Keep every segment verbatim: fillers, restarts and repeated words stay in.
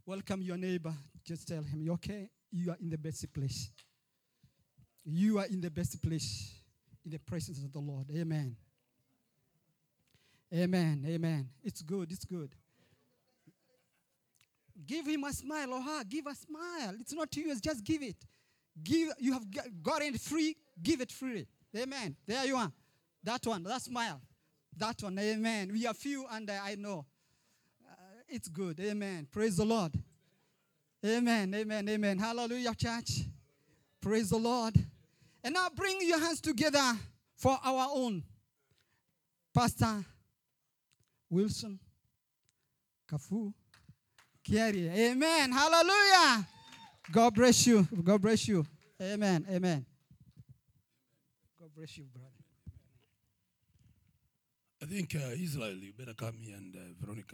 Welcome your neighbor. Just tell him, you okay? You are in the best place. You are in the best place in the presence of the Lord. Amen. Amen. Amen. It's good. It's good. Give him a smile or her. Give a smile. It's not yours. Just give it. Give. You have gotten it free. Give it free. Amen. There you are. That one. That smile. That one. Amen. We are few, and uh, I know. Uh, it's good. Amen. Praise the Lord. Amen. Amen. Amen. Hallelujah, church. Praise the Lord. And now bring your hands together for our own Pastor Wilson Kafu Kiari. Amen. Hallelujah. God bless you. God bless you. Amen. Amen. God bless you, brother. I think uh, Israel, you better come here, and uh, Veronica.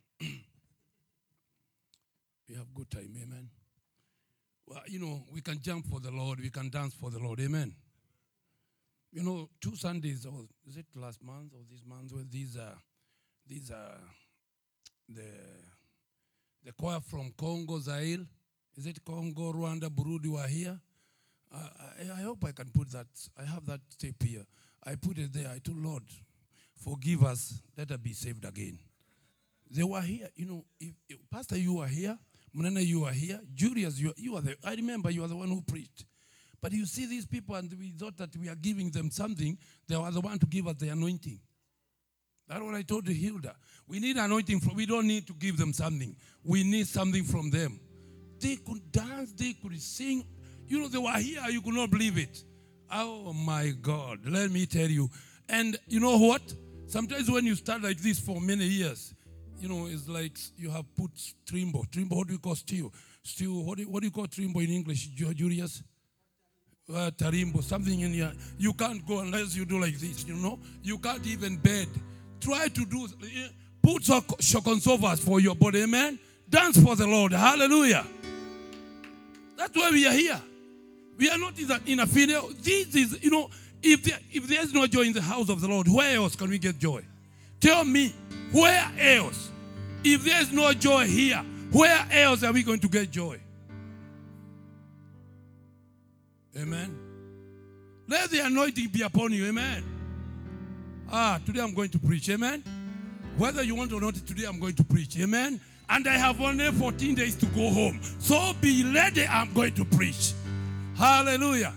We have good time. Amen. Well, you know, we can jump for the Lord. We can dance for the Lord. Amen. You know, two Sundays, or is it last month or this month, where these are, these are the the choir from Congo, Zaire. Is it Congo, Rwanda, Burundi were here? Uh, I, I hope I can put that. I have that tape here. I put it there. I told Lord, forgive us. Let us be saved again. They were here. You know, if, if Pastor, you were here. Munana, you are here. Julius, you, you are the, I remember you are the one who preached. But you see these people, and we thought that we are giving them something. They were the one to give us the anointing. That's what I told Hilda. We need anointing. From, we don't need to give them something. We need something from them. They could dance. They could sing. You know, they were here. You could not believe it. Oh, my God. Let me tell you. And you know what? Sometimes when you start like this for many years, you know, it's like you have put trimbo. Trimbo, what do you call stew? Stew, what do you, what do you call trimbo in English, Julius? Uh, tarimbo, something in here. You can't go unless you do like this, you know. You can't even bed. Try to do, put shokonsovas for your body, amen? Dance for the Lord, hallelujah. That's why we are here. We are not in a, in a funeral. This is, you know, if there, if there's no joy in the house of the Lord, where else can we get joy? Tell me, where else? If there's no joy here, where else are we going to get joy? Amen. Let the anointing be upon you. Amen. Ah, today I'm going to preach. Amen. Whether you want or not, today I'm going to preach. Amen. And I have only fourteen days to go home. So be ready. I'm going to preach. Hallelujah.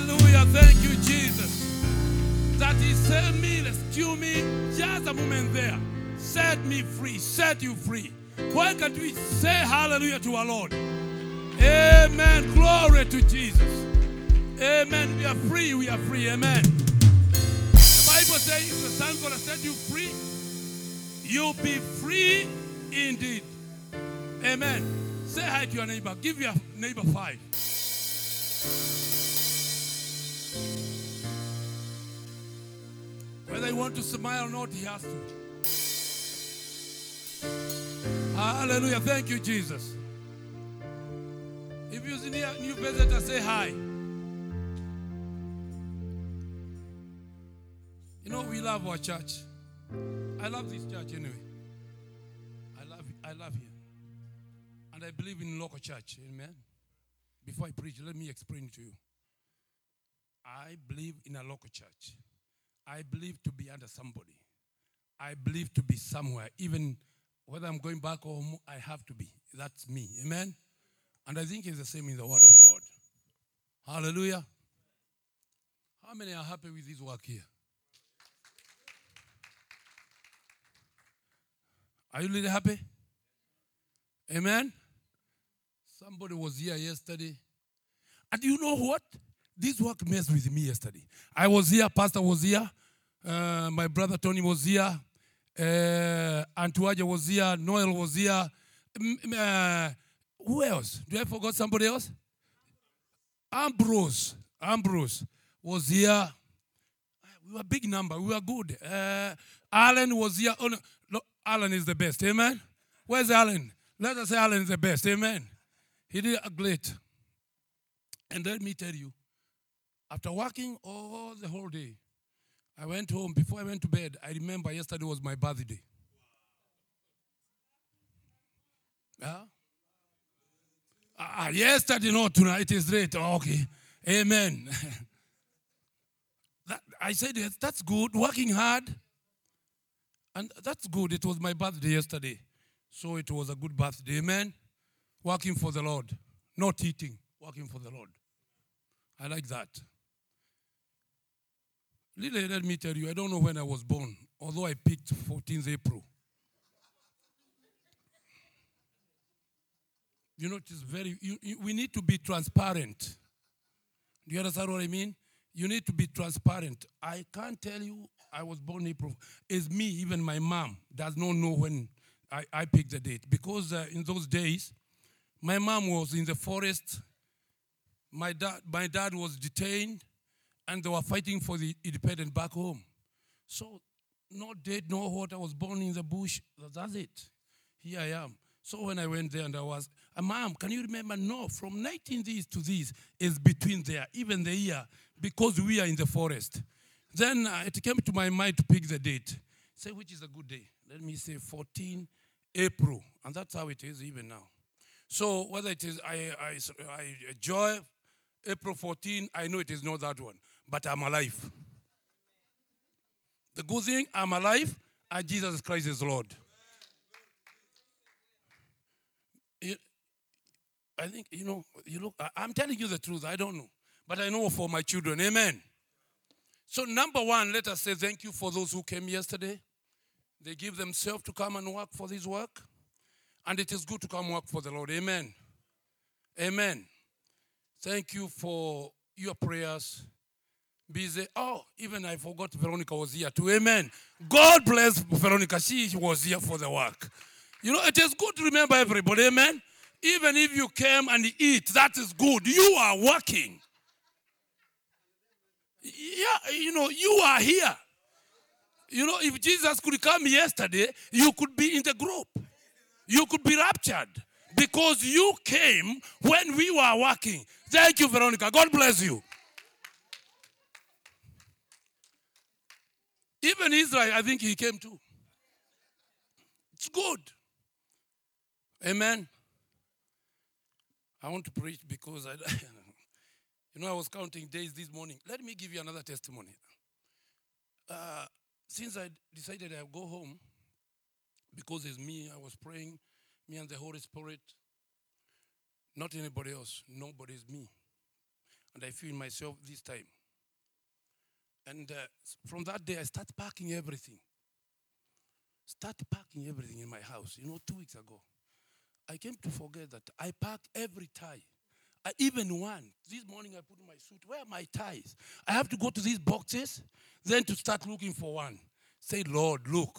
Hallelujah. Thank you, Jesus. That He saved me, rescued me, just a moment there. Set me free, set you free. Why can't we say hallelujah to our Lord? Amen. Glory to Jesus. Amen. We are free, we are free. Amen. The Bible says if the Son gonna set you free, you'll be free indeed. Amen. Say hi to your neighbor. Give your neighbor five. Whether he want to smile or not, he has to. Hallelujah. Thank you, Jesus. If you're near a new visitor, say hi. You know, we love our church. I love this church anyway. I love it. I love here. And I believe in local church. Amen. Before I preach, let me explain to you. I believe in a local church. I believe to be under somebody. I believe to be somewhere. Even whether I'm going back home, I have to be. That's me. Amen. And I think it's the same in the Word of God. Hallelujah. How many are happy with this work here? Are you really happy? Amen. Somebody was here yesterday. And you know what? This work messed with me yesterday. I was here, Pastor was here, uh, my brother Tony was here, uh, Antuaja was here, Noel was here. Uh, who else? Do I forgot somebody else? Ambrose. Ambrose was here. We were a big number. We were good. Uh, Alan was here. Oh, no. No, Alan is the best. Amen. Where's Alan? Let us say Alan is the best. Amen. He did a great. And let me tell you, after working all the whole day, I went home. Before I went to bed, I remember yesterday was my birthday. Yeah? Ah, yesterday, no, tonight it is late. Oh, okay. Amen. that, I said, yes, that's good. Working hard. And that's good. It was my birthday yesterday. So it was a good birthday. Amen. Working for the Lord. Not eating. Working for the Lord. I like that. Really, let me tell you, I don't know when I was born, although I picked fourteenth April. You know, it is very, you, you, we need to be transparent. Do you understand what I mean? You need to be transparent. I can't tell you I was born April. It's me, even my mom, does not know when I, I picked the date. Because uh, in those days, my mom was in the forest. My dad, my dad was detained, and they were fighting for the independence back home. So, no date, no what. I was born in the bush. That's it. Here I am. So when I went there and I was, uh, Mom, can you remember? No, from nineteen this to this is between there, even the year, because we are in the forest. Then uh, it came to my mind to pick the date. Say, which is a good day? Let me say fourteenth April. And that's how it is even now. So whether it is I, I, I enjoy April fourteenth, I know it is not that one. But I'm alive. The good thing, I'm alive, and Jesus Christ is Lord. I think, you know, you look, I'm telling you the truth. I don't know. But I know for my children. Amen. So number one, let us say thank you for those who came yesterday. They give themselves to come and work for this work. And it is good to come work for the Lord. Amen. Amen. Thank you for your prayers. Busy. Oh, even I forgot Veronica was here too. Amen. God bless Veronica. She was here for the work. You know, it is good to remember everybody. Amen. Even if you came and eat, that is good. You are working. Yeah, you know, you are here. You know, if Jesus could come yesterday, you could be in the group. You could be raptured because you came when we were working. Thank you, Veronica. God bless you. Even Israel, I think he came too. It's good. Amen. I want to preach because I, you know, I was counting days this morning. Let me give you another testimony. Uh, since I decided I'll go home, because it's me, I was praying, me and the Holy Spirit, not anybody else. Nobody is me. And I feel myself this time. And uh, from that day, I started packing everything. Started packing everything in my house. You know, two weeks ago, I came to forget that I pack every tie. I even one. This morning I put in my suit. Where are my ties? I have to go to these boxes, then to start looking for one. Say, Lord, look.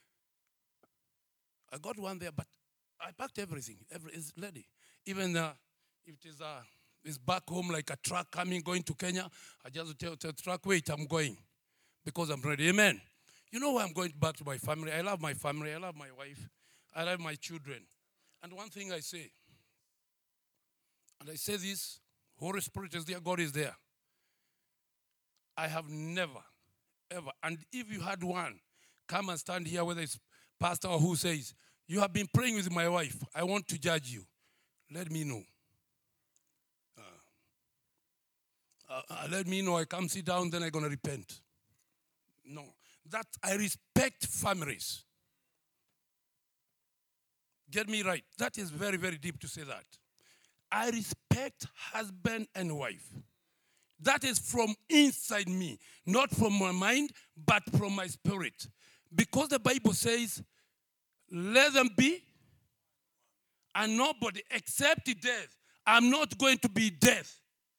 I got one there, but I packed everything. Every, it's ready. Even uh, if it is uh, it's back home like a truck coming, going to Kenya, I just tell the truck, wait, I'm going. Because I'm ready. Amen. You know why I'm going back to my family? I love my family. I love my wife. I love my children. And one thing I say, and I say this, Holy Spirit is there, God is there. I have never, ever, and if you had one, come and stand here, whether it's pastor or who says, you have been praying with my wife, I want to judge you. Let me know. Uh, uh, let me know, I come sit down, then I'm going to repent. No. That I respect families. Get me right. That is very, very deep to say that. I respect husband and wife. That is from inside me, not from my mind, but from my spirit. Because the Bible says, let them be, and nobody except death. I'm not going to be death.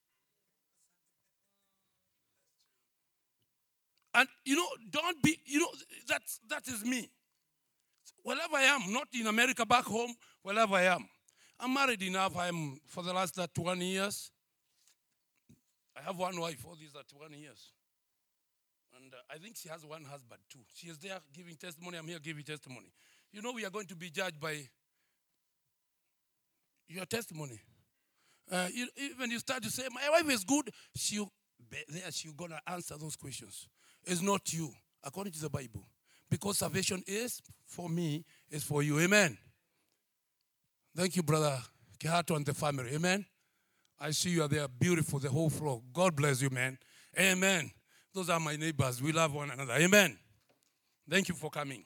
And, you know, don't be, you know, that's, that is me. Wherever I am, not in America, back home, wherever I am. I'm married enough. I'm for the last twenty years. I have one wife, all these are twenty years. And uh, I think she has one husband too. She is there giving testimony. I'm here giving testimony. You know, we are going to be judged by your testimony. Uh, you, when you start to say, my wife is good, she, there she's going to answer those questions. It's not you, according to the Bible. Because salvation is for me, is for you. Amen. Thank you, Brother Kehato and the family. Amen. I see you are there, beautiful, the whole floor. God bless you, man. Amen. Those are my neighbors. We love one another. Amen. Thank you for coming.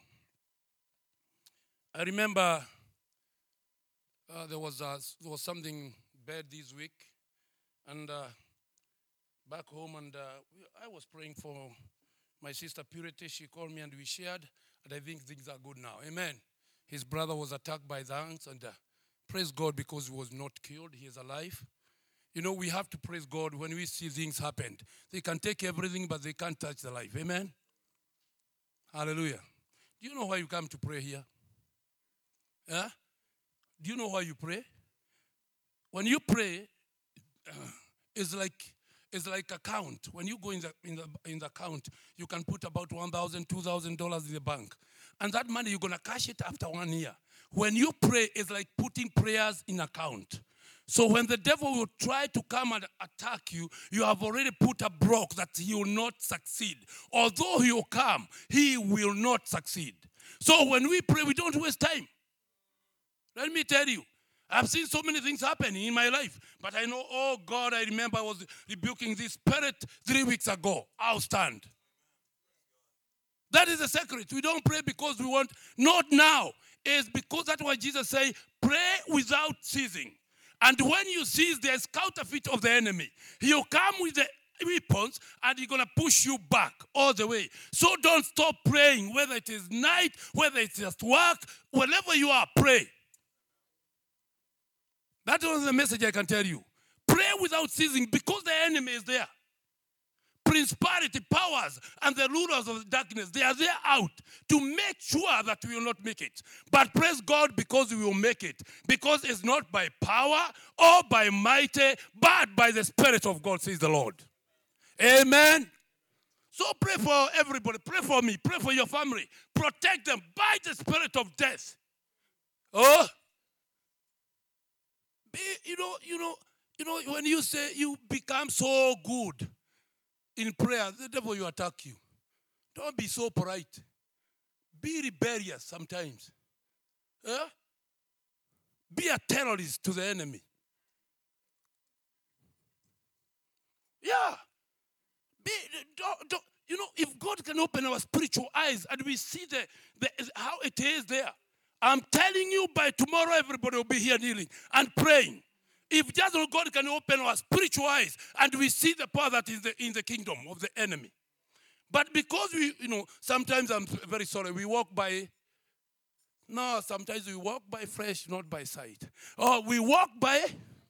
I remember uh, there was uh, there was something bad this week, and uh, back home, and uh, I was praying for my sister Purity. She called me and we shared, and I think things are good now. Amen. His brother was attacked by the ants, and uh, praise God because he was not killed. He is alive. You know, we have to praise God when we see things happen. They can take everything, but they can't touch the life. Amen? Hallelujah. Do you know why you come to pray here? Yeah? Do you know why you pray? When you pray, uh, it's like it's like a count. When you go in the in the in the account, you can put about one thousand, two thousand dollars in the bank, and that money you're gonna cash it after one year. When you pray, it's like putting prayers in account. So when the devil will try to come and attack you, you have already put a block that he will not succeed. Although he will come, he will not succeed. So when we pray, we don't waste time. Let me tell you, I've seen so many things happening in my life. But I know, oh God, I remember I was rebuking this spirit three weeks ago. I'll stand. That is the secret. We don't pray because we want, not now. It's because that's why Jesus said, pray without ceasing. And when you cease, there's counterfeit of the enemy. He'll come with the weapons and he's going to push you back all the way. So don't stop praying, whether it is night, whether it's just work, wherever you are, pray. That was the message I can tell you. Pray without ceasing because the enemy is there. Principality, powers, and the rulers of darkness, they are there out to make sure that we will not make it. But praise God because we will make it. Because it's not by power or by mighty, but by the Spirit of God, says the Lord. Amen. So pray for everybody. Pray for me. Pray for your family. Protect them by the spirit of death. Oh. Be, you know, you know, you know, when you say you become so good in prayer, the devil will attack you. Don't be so polite. Be rebellious sometimes. Yeah? Be a terrorist to the enemy. Yeah. Be, don't, don't, you know, if God can open our spiritual eyes and we see the, the how it is there, I'm telling you, by tomorrow everybody will be here kneeling and praying. If just God can open our spiritual eyes and we see the power that is the, in the kingdom of the enemy. But because we, you know, sometimes I'm very sorry, we walk by, no, sometimes we walk by flesh, not by sight. Or we walk by,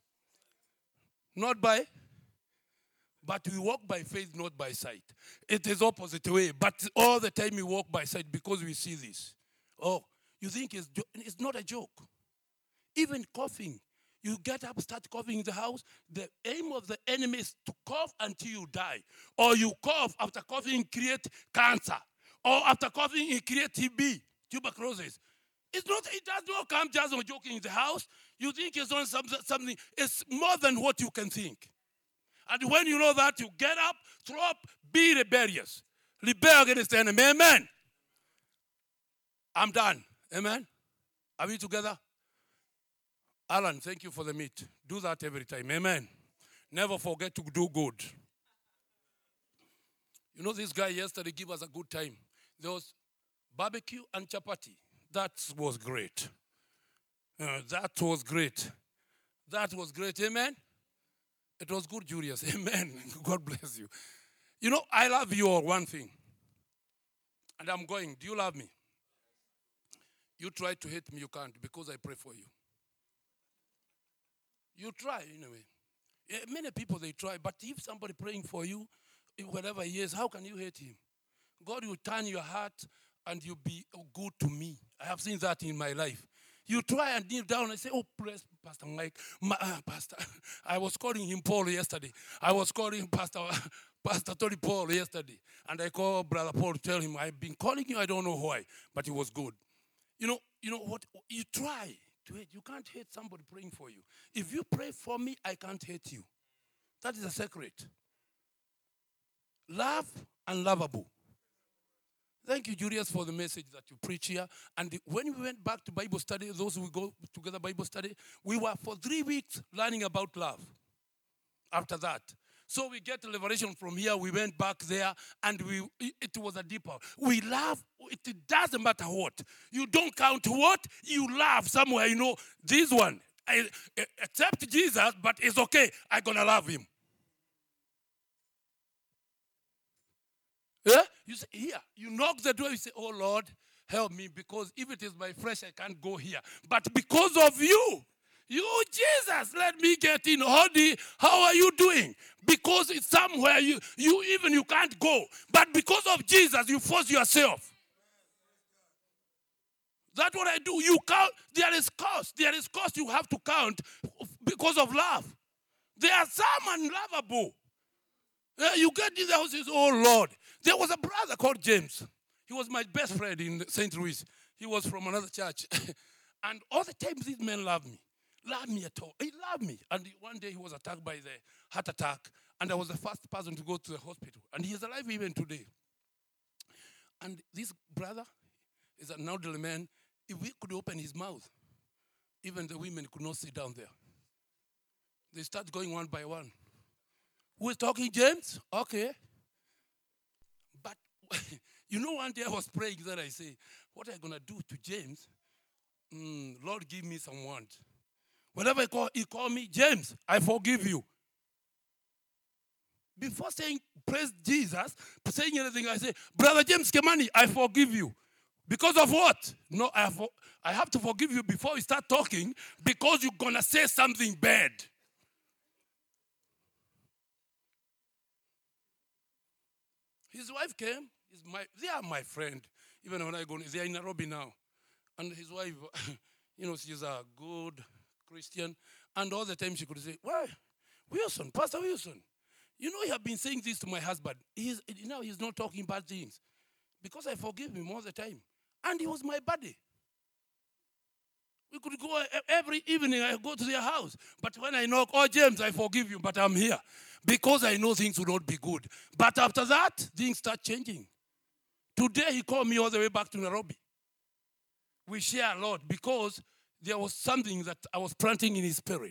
not by, but we walk by faith, not by sight. It is opposite way, but all the time we walk by sight because we see this. Oh, you think it's, it's not a joke. Even coughing. You get up, start coughing in the house. The aim of the enemy is to cough until you die. Or you cough after coughing, create cancer. Or after coughing, you create T B, tuberculosis. It's not, it does not come just on joking in the house. You think it's on something, something. It's more than what you can think. And when you know that, you get up, throw up, be rebellious. Rebel against the enemy. Amen. I'm done. Amen. Are we together? Alan, thank you for the meat. Do that every time. Amen. Never forget to do good. You know, this guy yesterday gave us a good time. There was barbecue and chapati. That was great. Uh, that was great. That was great. Amen. It was good, Julius. Amen. God bless you. You know, I love you all, one thing. And I'm going. Do you love me? You try to hate me, you can't, because I pray for you. You try, anyway. Yeah, many people, they try. But if somebody praying for you, whatever he is, how can you hate him? God will turn your heart and you'll be good to me. I have seen that in my life. You try and kneel down and say, oh, bless Pastor Mike. My, uh, Pastor, I was calling him Paul yesterday. I was calling Pastor, Pastor Tony Paul yesterday. And I called Brother Paul to tell him, I've been calling you, I don't know why, but it was good. You know, you know what? You try to hate. You can't hate somebody praying for you. If you pray for me, I can't hate you. That is a secret. Love and lovable. Thank you, Julius, for the message that you preach here. And the, when we went back to Bible study, those who go together Bible study, we were for three weeks learning about love. After that. So we get the liberation from here. We went back there, and we it was a deeper. We love. It doesn't matter what. You don't count what. You love somewhere. You know, this one, I accept Jesus, but it's okay. I'm going to love him. Yeah? You say, here. You knock the door. You say, oh, Lord, help me, because if it is my flesh, I can't go here. But because of you, you, Jesus, let me get in. Howdy, how are you doing? Because it's somewhere you, you even you can't go. But because of Jesus, you force yourself. That's what I do. You count. There is cost. There is cost you have to count because of love. There are some unlovable. Uh, you get in the house and say, oh, Lord. There was a brother called James. He was my best friend in Saint Louis. He was from another church. And all the time, these men loved me. Loved me at all. He loved me. And one day he was attacked by the heart attack. And I was the first person to go to the hospital. And he is alive even today. And this brother is an elderly man. If we could open his mouth, even the women could not sit down there. They start going one by one. Who is talking, James? Okay. But, you know, one day I was praying that I say, what am I going to do to James? Mm, Lord, give me some want. Whenever he call, he call me, James, I forgive you. Before saying, praise Jesus, saying anything, I say, Brother James Kemani, I forgive you. Because of what? No, I have, I have to forgive you before we start talking, because you're going to say something bad. His wife came. He's my, they are my friend. Even when I go, they are in Nairobi now. And his wife, you know, she's a good Christian. And all the time she could say, well, Wilson, Pastor Wilson, you know, you have been saying this to my husband. He's, you know, he's not talking bad things. Because I forgive him all the time. And he was my buddy. We could go every evening, I go to their house. But when I knock, oh, James, I forgive you, but I'm here. Because I know things will not be good. But after that, things start changing. Today, he called me all the way back to Nairobi. We share a lot because there was something that I was planting in his spirit.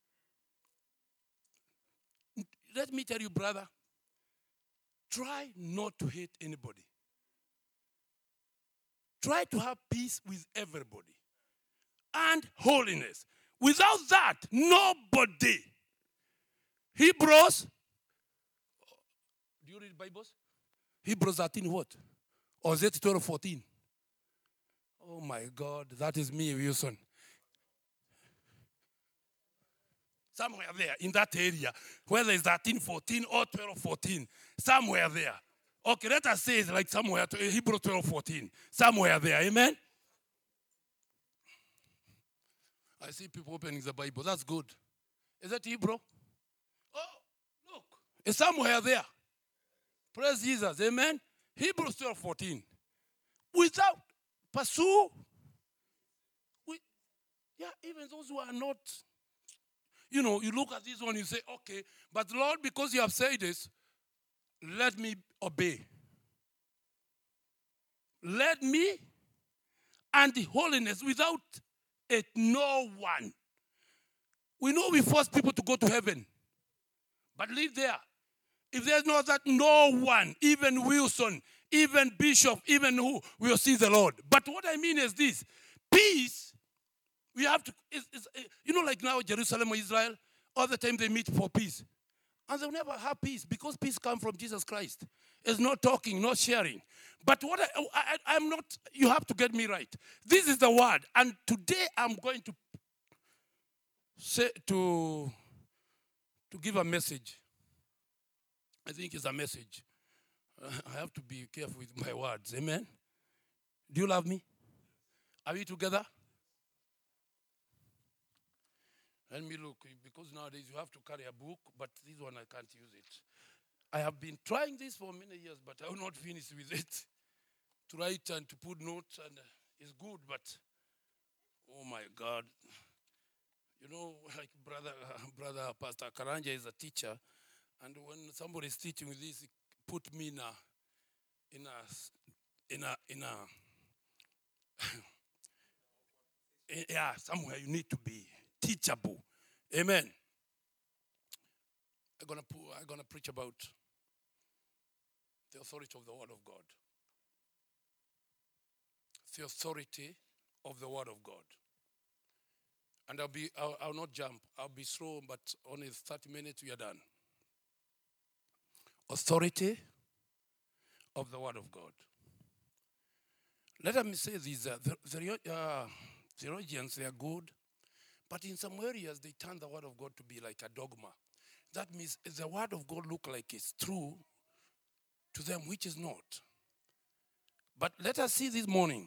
Let me tell you, brother, try not to hate anybody. Try to have peace with everybody. And holiness. Without that, nobody. Hebrews. Do you read Bibles? Hebrews thirteen what? Or is it twelve fourteen? Oh my God, that is me, Wilson. Somewhere there, in that area, whether it's thirteen fourteen or twelve fourteen, somewhere there. Okay, let us say it's like somewhere, Hebrews twelve fourteen, somewhere there, amen? I see people opening the Bible, that's good. Is that Hebrew? Oh, look, it's somewhere there. Praise Jesus, amen? Hebrews twelve fourteen. Without, pursue, we, yeah, even those who are not, you know, you look at this one, you say, okay, but Lord, because you have said this, let me obey. Let me and the holiness without it, no one. We know we force people to go to heaven, but live there. If there's no that, no one, even Wilson, even Bishop, even who, will see the Lord. But what I mean is this, peace, we have to, it's, it's, you know, like now Jerusalem or Israel, all the time they meet for peace. And they'll never have peace because peace comes from Jesus Christ. It's not talking, not sharing. But what I, I, I'm not, you have to get me right. This is the word. And today I'm going to say, to, to give a message. I think it's a message. Uh, I have to be careful with my words. Amen? Do you love me? Are we together? Let me look, because nowadays you have to carry a book, but this one I can't use it. I have been trying this for many years, but I will not finish with it. To write and to put notes, and uh, it's good, but oh my God. You know, like brother, uh, brother Pastor Karanja is a teacher, and when somebody is teaching with this, he put me in a, in a, in a, in a, yeah, somewhere you need to be teachable. Amen. I'm gonna I'm gonna preach about the authority of the Word of God. The authority of the Word of God. And I'll be I'll, I'll not jump. I'll be slow, but only thirty minutes we are done. Authority of the Word of God. Let me say this: uh, the the uh, theologians, they are good. But in some areas, they turn the Word of God to be like a dogma. That means the Word of God look like it's true to them, which is not. But let us see this morning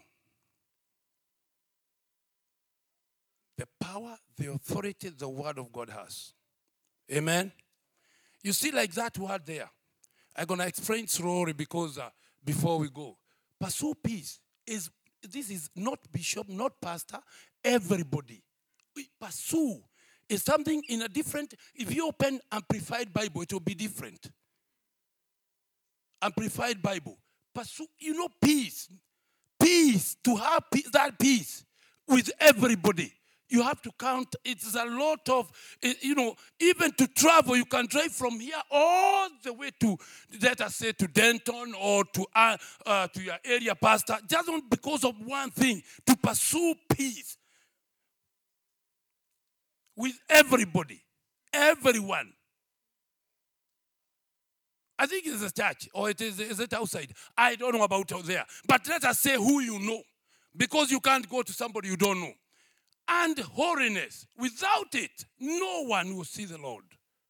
the power, the authority the Word of God has. Amen? You see like that word there. I'm going to explain slowly because uh, before we go. Pursue peace. Is, this is not bishop, not pastor, everybody. We pursue is something in a different, if you open Amplified Bible, it will be different. Amplified Bible. Pursue, you know, peace. Peace, to have peace, that peace with everybody. You have to count, it's a lot of, you know, even to travel, you can drive from here all the way to, let us say, to Denton or to, uh, uh, to your area pastor, just because of one thing, to pursue peace. With everybody, everyone. I think it's a church, or it is, is it outside? I don't know about out there. But let us say who you know, because you can't go to somebody you don't know. And holiness. Without it, no one will see the Lord.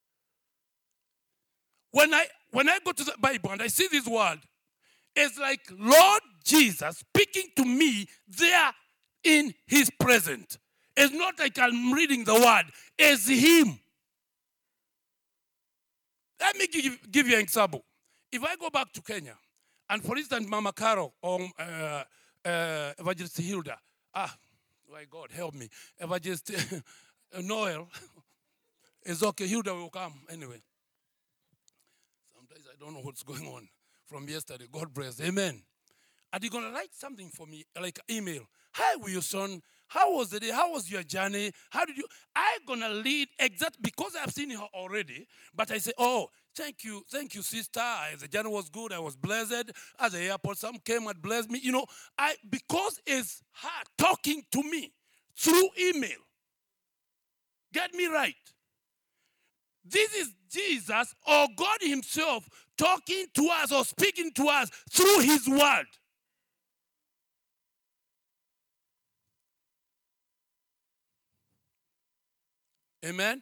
When I when I go to the Bible and I see this word, it's like Lord Jesus speaking to me there in his presence. It's not like I'm reading the word. It's him. Let me give, give you an example. If I go back to Kenya, and for instance, Mama Carol or uh, uh, Evangelist Hilda, ah, my God, help me. Evangelist Noel, it's okay. Hilda will come anyway. Sometimes I don't know what's going on from yesterday. God bless. Amen. Are you going to write something for me, like email? Hi, Wilson. How was the day? How was your journey? How did you? I'm going to lead exact because I've seen her already. But I say, oh, thank you. Thank you, sister. I, the journey was good. I was blessed. At the airport, some came and blessed me. You know, I because it's her talking to me through email. Get me right. This is Jesus or God himself talking to us or speaking to us through his word. Amen.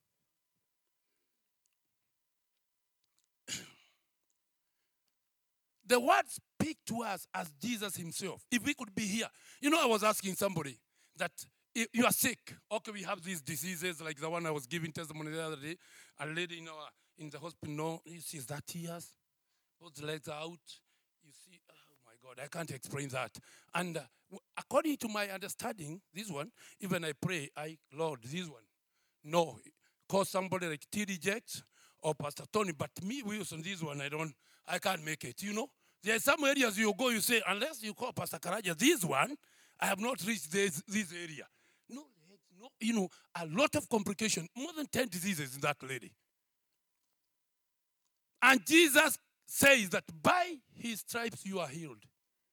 The word speak to us as Jesus himself. If we could be here. You know, I was asking somebody that if you are sick. Okay, we have these diseases like the one I was giving testimony the other day. A lady in, our, in the hospital, no, she's that tears. Both legs out. You see, oh my God, I can't explain that. And uh, according to my understanding, this one, even I pray, I, Lord, this one. No, call somebody like T D Jakes or Pastor Tony, but me, Wilson, this one, I don't, I can't make it, you know. There are some areas you go, you say, unless you call Pastor Karaja, this one, I have not reached this, this area. No, no, you know, a lot of complication, more than ten diseases in that lady. And Jesus says that by his stripes you are healed.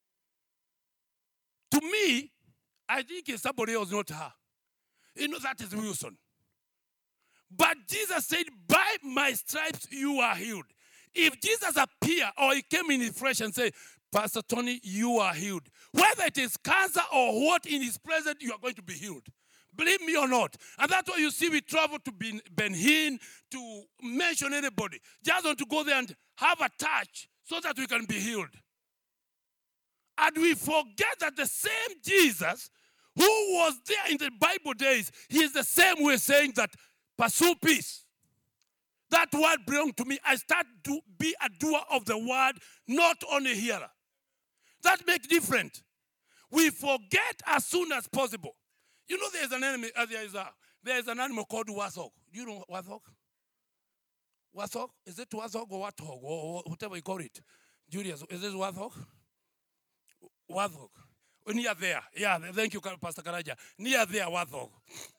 To me, I think it's somebody else, not her. You know, that is Wilson. But Jesus said, by my stripes you are healed. If Jesus appeared or he came in his flesh and said, Pastor Tony, you are healed. Whether it is cancer or what in his presence, you are going to be healed. Believe me or not. And that's why you see we travel to Ben Hinn, to mention anybody. Just want to go there and have a touch so that we can be healed. And we forget that the same Jesus who was there in the Bible days, he is the same way saying that pursue peace. That word belonged to me. I start to be a doer of the word, not only a hearer. That makes different. We forget as soon as possible. You know there's an enemy, uh, there is a, there's an animal called warthog. Do you know warthog? Warthog? Is it warthog or warthog or whatever you call it? Julius, is this warthog? Warthog. Near there. Yeah, thank you, Pastor Karaja. Near there, warthog.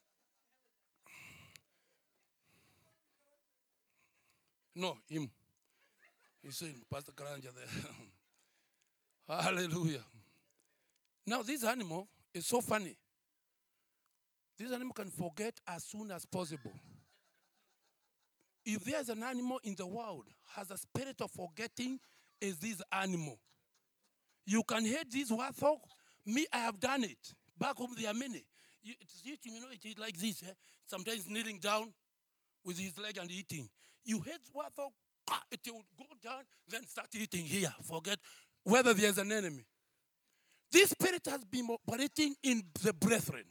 No, him. He's saying, Pastor Karanja there. Hallelujah. Now, this animal is so funny. This animal can forget as soon as possible. If there's an animal in the world has a spirit of forgetting, is this animal. You can hate this warthog. Me, I have done it. Back home, there are many. You, it's eating, you know, it is like this. Eh? Sometimes kneeling down with his leg and eating. You hate warthog, it will go down, then start eating here. Forget whether there's an enemy. This spirit has been operating in the brethren.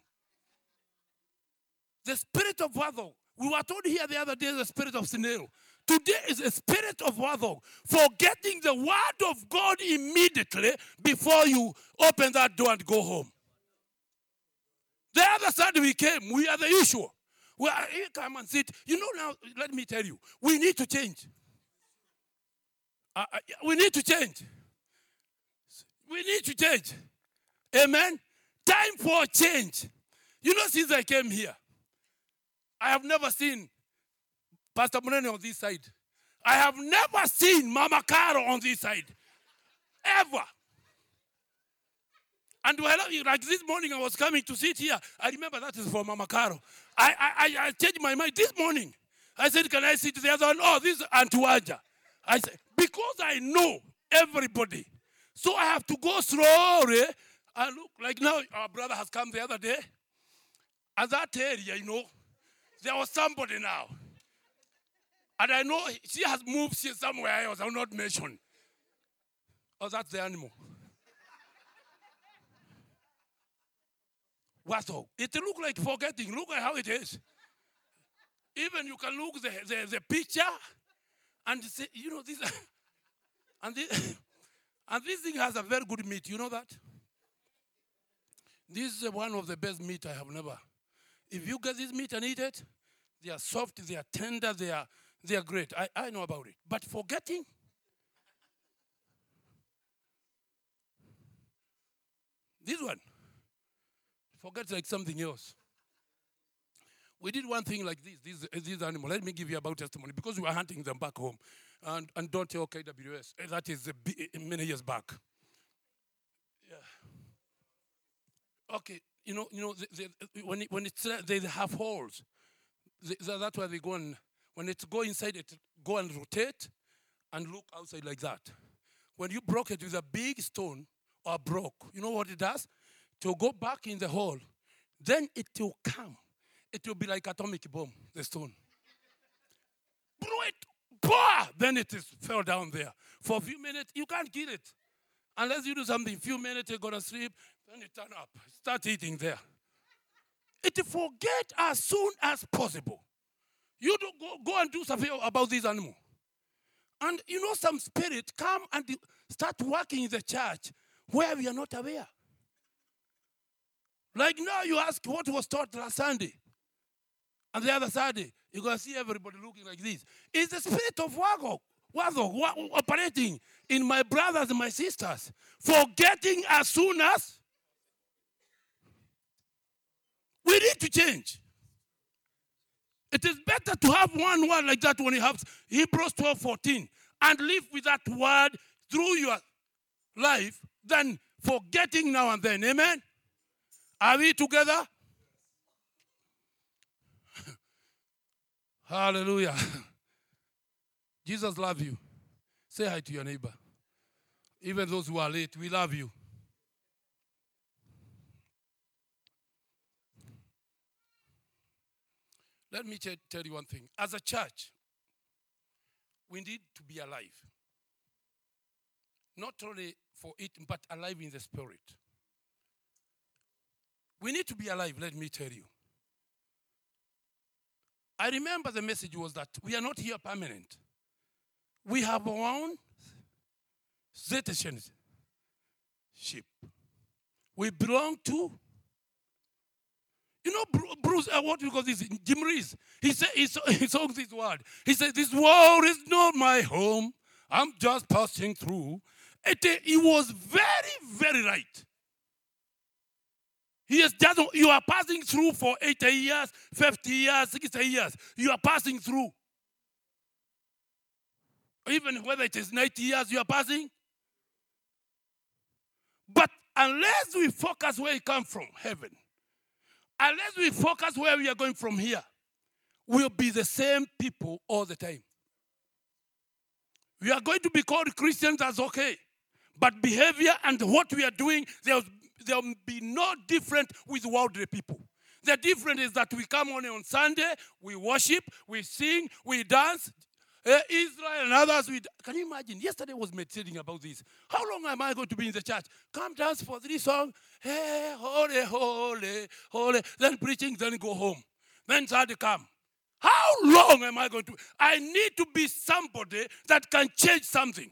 The spirit of warthog. We were told here the other day the spirit of snail. Today is a spirit of warthog. Forgetting the word of God immediately before you open that door and go home. The other side we came, we are the issue. Well, you come and sit. You know now, let me tell you, we need to change. Uh, uh, we need to change. We need to change. Amen? Time for change. You know, since I came here, I have never seen Pastor Munene on this side. I have never seen Mama Caro on this side. Ever. And when, like this morning I was coming to sit here, I remember that is for Mama Caro. I, I, I changed my mind this morning. I said, can I sit the other one? Oh, this is Antuaja. I said, because I know everybody. So I have to go slowly. And look, like now our brother has come the other day. And that area, you know, there was somebody now. And I know she has moved she somewhere else. I will not mention. Oh, that's the animal. Warthog. It look like forgetting. Look at how it is. Even you can look the the, the picture and say, you know, this and this and this thing has a very good meat. You know that? This is one of the best meat I have never. If you get this meat and eat it, they are soft, they are tender, they are they are great. I, I know about it. But forgetting, this one, forget like something else. We did one thing like this, this, this animal. Let me give you about testimony because we were hunting them back home. And, and don't tell K W S. That is a, many years back. Yeah. Okay, you know, you know, the, the, when, it, when it's, they have holes. th- that's why they go and, when it's go inside, it go and rotate and look outside like that. When you broke it with a big stone or broke, you know what it does? To go back in the hole, then it will come. It will be like atomic bomb, the stone. Blow it, bah! Then it is fell down there. For a few minutes, you can't kill it. Unless you do something, few minutes, you go to sleep, then you turn up, start eating there. It forget as soon as possible. You do go, go and do something about this animal. And you know, some spirit come and start working in the church where we are not aware. Like now you ask what was taught last Sunday. And the other Sunday, you're going to see everybody looking like this. It's the spirit of Wagog, Wagog operating in my brothers and my sisters. Forgetting as soon as we need to change. It is better to have one word like that when you have Hebrews twelve fourteen and live with that word through your life than forgetting now and then. Amen? Are we together? Hallelujah. Jesus loves you. Say hi to your neighbor. Even those who are late, we love you. Let me t- tell you one thing. As a church, we need to be alive. Not only for it, but alive in the spirit. We need to be alive, let me tell you. I remember the message was that we are not here permanent. We have our own citizenship. We belong to, you know, Bruce, uh, what we call this, Jim Reese. He said, he spoke this word. He said, this world is not my home. I'm just passing through. It, he was very, very right. He is just, you are passing through for eighty years, fifty years, sixty years. You are passing through. Even whether it is ninety years you are passing. But unless we focus where we come from, heaven, unless we focus where we are going from here, we'll be the same people all the time. We are going to be called Christians, that's okay. But behavior and what we are doing, there'll, there'll be no different with worldly people. The difference is that we come only on Sunday, we worship, we sing, we dance. Uh, Israel and others, we, can you imagine? Yesterday I was meditating about this. How long am I going to be in the church? Come dance for three songs. Hey, holy, holy, holy. Then preaching, then go home. Then Sunday come. How long am I going to? I need to be somebody that can change something.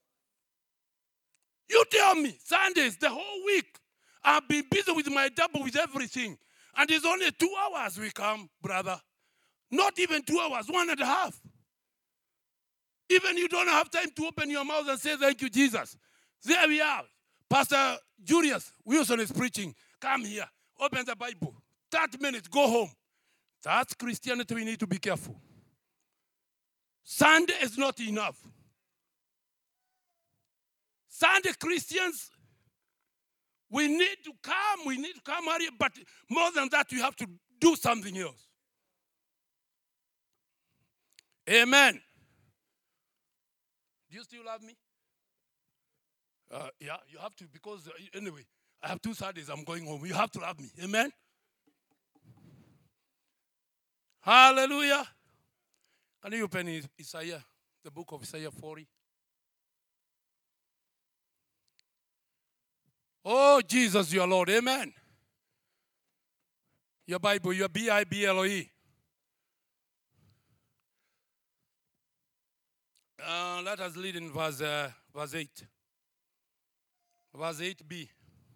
You tell me, Sundays, the whole week, I've been busy with my double, with everything. And it's only two hours we come, brother. Not even two hours, one and a half. Even you don't have time to open your mouth and say, thank you, Jesus. There we are. Pastor Julius Wilson is preaching. Come here. Open the Bible. thirty minutes, go home. That's Christianity. We need to be careful. Sunday is not enough. Sunday Christians, we need to come. We need to come earlier. But more than that, you have to do something else. Amen. Do you still love me? Uh, yeah, you have to, because uh, anyway, I have two Saturdays, I'm going home. You have to love me. Amen? Hallelujah. Can you open Isaiah, the book of Isaiah forty? Oh, Jesus, your Lord. Amen. Your Bible, your B I B L O E. Uh, let us read in verse, uh, verse eight. Verse eight B.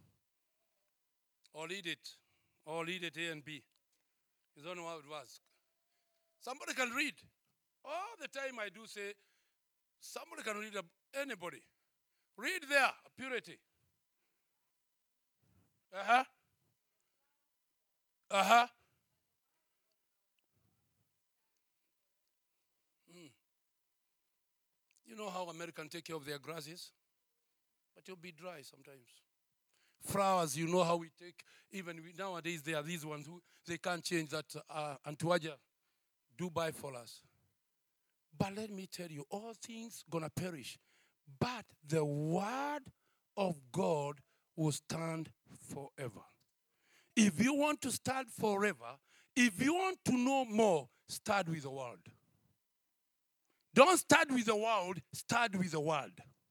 Or read it. Or read it A and B. You don't know how it was. Somebody can read. All the time I do say, somebody can read, anybody. Read there, purity. Uh-huh. Uh-huh. Mm. You know how Americans take care of their grasses? But it'll be dry sometimes. Flowers, you know how we take, even we, nowadays there are these ones who, they can't change that uh, Antuaja do buy for us. But let me tell you, all things gonna perish. But the word of God will stand forever. If you want to stand forever, if you want to know more, start with the word. Don't start with the world, start with the word.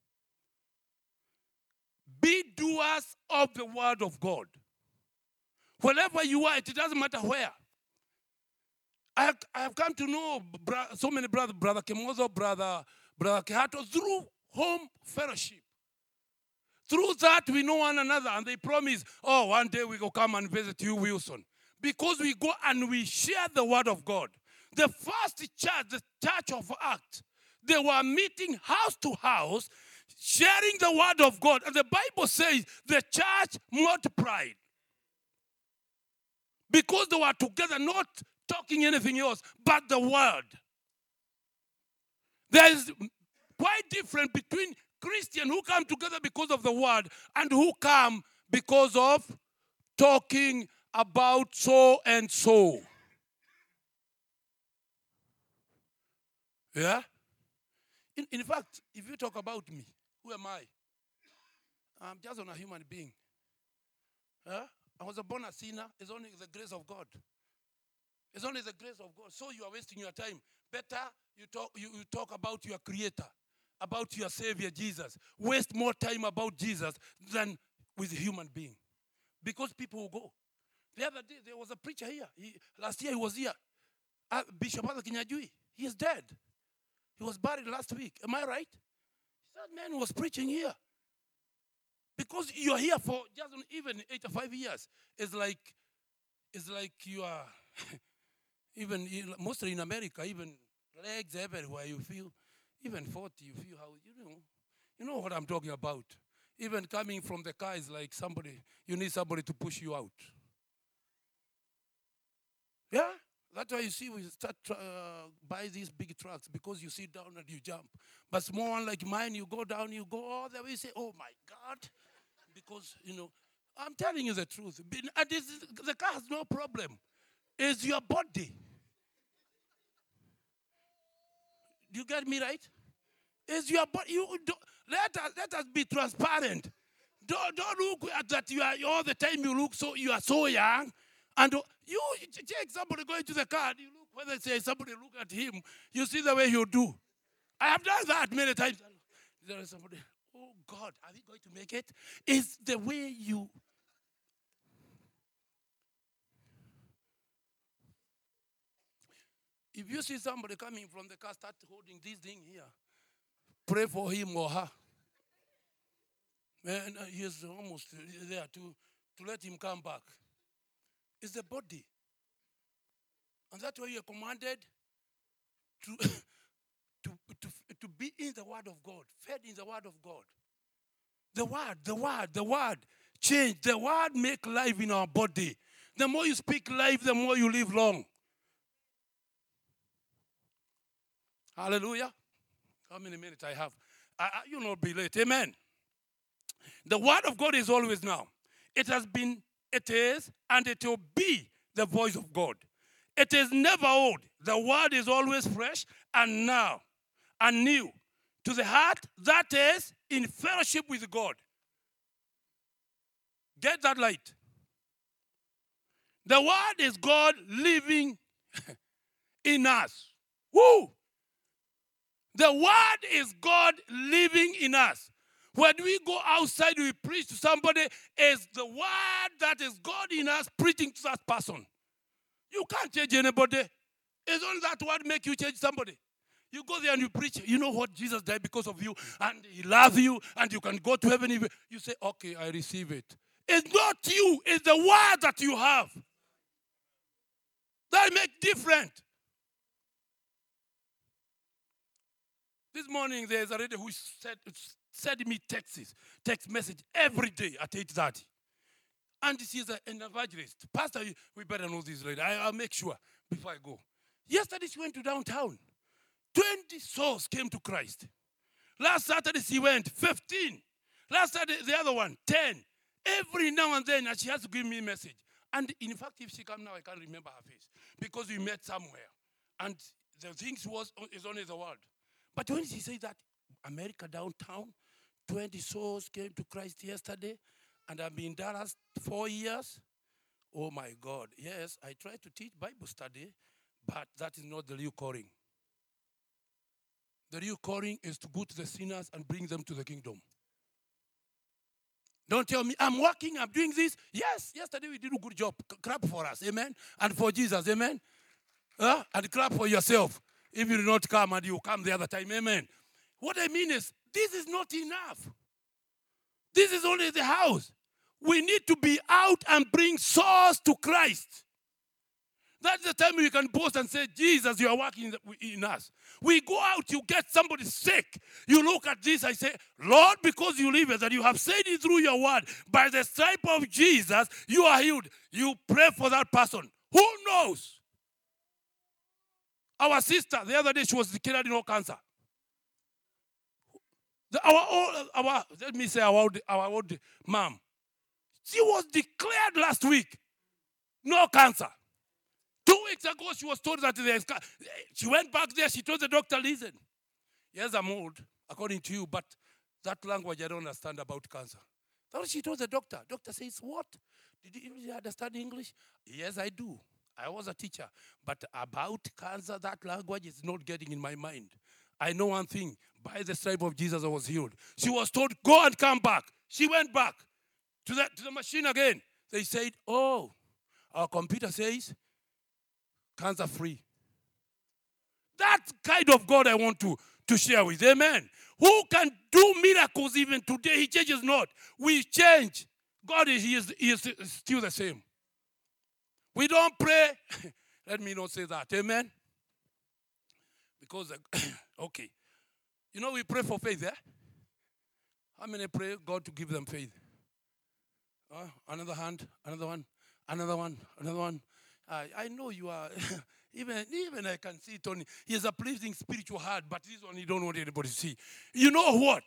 Be doers of the word of God. Wherever you are, it doesn't matter where. I have, I have come to know bro, so many brothers, Brother Kemozo, Brother, Brother Kehato, through home fellowship. Through that, we know one another, and they promise, oh, one day we will come and visit you, Wilson. Because we go and we share the word of God. The first church, the Church of Acts, they were meeting house to house, sharing the word of God. And the Bible says the church multiplied. Because they were together, not talking anything else, but the word. There is quite different between Christians who come together because of the word and who come because of talking about so and so. Yeah? In, in fact, if you talk about me, who am I? I'm just a human being. Yeah? I was born a sinner. It's only the grace of God. It's only the grace of God. So you are wasting your time. Better you talk, you, you talk about your Creator, about your Savior, Jesus. Waste more time about Jesus than with a human being. Because people will go. The other day, there was a preacher here. He, last year, he was here. Uh, Bishop Arthur Kinyajui. He is dead. He was buried last week. Am I right? That man was preaching here. Because you are here for just even eighty-five years. It's like, it's like you are, even in, mostly in America, even legs everywhere, you feel, even forty, you feel how, you know, you know what I'm talking about. Even coming from the car is like somebody, you need somebody to push you out. Yeah? That's why you see we start uh, buy these big trucks, because you sit down and you jump. But small one like mine, you go down, you go all the way, you say, oh my God. Because, you know, I'm telling you the truth. And this, the car has no problem. It's your body. Do you get me right? It's your body. You don't, let us let us be transparent. Don't, don't look at that you are all the time you look so you are so young. And you take somebody going to the car, you look, whether say somebody look at him, you see the way you do. I have done that many times. There is somebody, oh God, are we going to make it? It's the way you. If you see somebody coming from the car, start holding this thing here. Pray for him or her. And he is almost there to, to let him come back. It's the body. And that's why you are commanded to, to, to, to be in the word of God, fed in the word of God. The word, the word, the word. Change. The word make life in our body. The more you speak life, the more you live long. Hallelujah. How many minutes I have? I, I, you'll not be late. Amen. The word of God is always now. It has been, it is, and it will be the voice of God. It is never old. The word is always fresh and now and new to the heart that is in fellowship with God. Get that light. The word is God living in us. Woo! The word is God living in us. When we go outside, we preach to somebody, it's the word that is God in us preaching to that person. You can't change anybody. It's only that word make you change somebody. You go there and you preach, you know what, Jesus died because of you, and he loves you, and you can go to heaven. If you say, okay, I receive it. It's not you, it's the word that you have. That makes different. This morning, there's a lady who said, send me texts, text message every day at eight thirty. And she's an evangelist. Pastor, we better know this lady. I, I'll make sure before I go. Yesterday, she went to downtown. twenty souls came to Christ. Last Saturday, she went fifteen. Last Saturday, the other one, ten. Every now and then, and she has to give me a message. And in fact, if she comes now, I can't remember her face. Because we met somewhere. And the things was is only the world. But when he said that America downtown, twenty souls came to Christ yesterday, and I've been in Dallas four years. Oh my God. Yes, I try to teach Bible study, but that is not the real calling. The real calling is to go to the sinners and bring them to the kingdom. Don't tell me, I'm working, I'm doing this. Yes, yesterday we did a good job. Clap for us, amen? And for Jesus, amen? Uh, and clap for yourself. If you do not come and you come the other time, amen? What I mean is, this is not enough. This is only the house. We need to be out and bring souls to Christ. That's the time we can boast and say, Jesus, you are working in us. We go out, you get somebody sick. You look at this, I say, Lord, because you live as and you have said it through your word, by the stripe of Jesus, you are healed. You pray for that person. Who knows? Our sister, the other day, she was declared no cancer. The, our, old, our, let me say our old, our old mom. She was declared last week no cancer. Two weeks ago, she was told that there's cancer. She went back there. She told the doctor, listen, yes, I'm old, according to you, but that language I don't understand about cancer. That's what she told the doctor. Doctor says, what? Did you understand English? Yes, I do. I was a teacher. But about cancer, that language is not getting in my mind. I know one thing. By the stripe of Jesus, I was healed. She was told, go and come back. She went back to the, to the machine again. They said, oh, our computer says, cancer free. That kind of God I want to, to share with. Amen. Who can do miracles even today? He changes not. We change. God is, he is, he is still the same. We don't pray. Let me not say that. Amen. Because, okay. You know, we pray for faith, eh? How many pray God to give them faith? Uh, another hand, another one, another one, another one. Uh, I know you are, even, even I can see Tony. He has a pleasing spiritual heart, but this one you don't want anybody to see. You know what?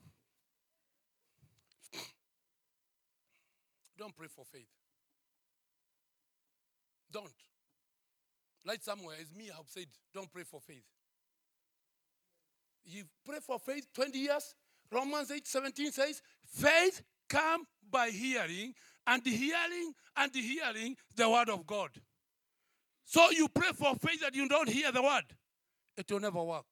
Don't pray for faith. Don't. Like somewhere, it's me who have said, don't pray for faith. You pray for faith twenty years. Romans eight seventeen says, faith come by hearing, and the hearing, and the hearing, the word of God. So you pray for faith that you don't hear the word. It will never work.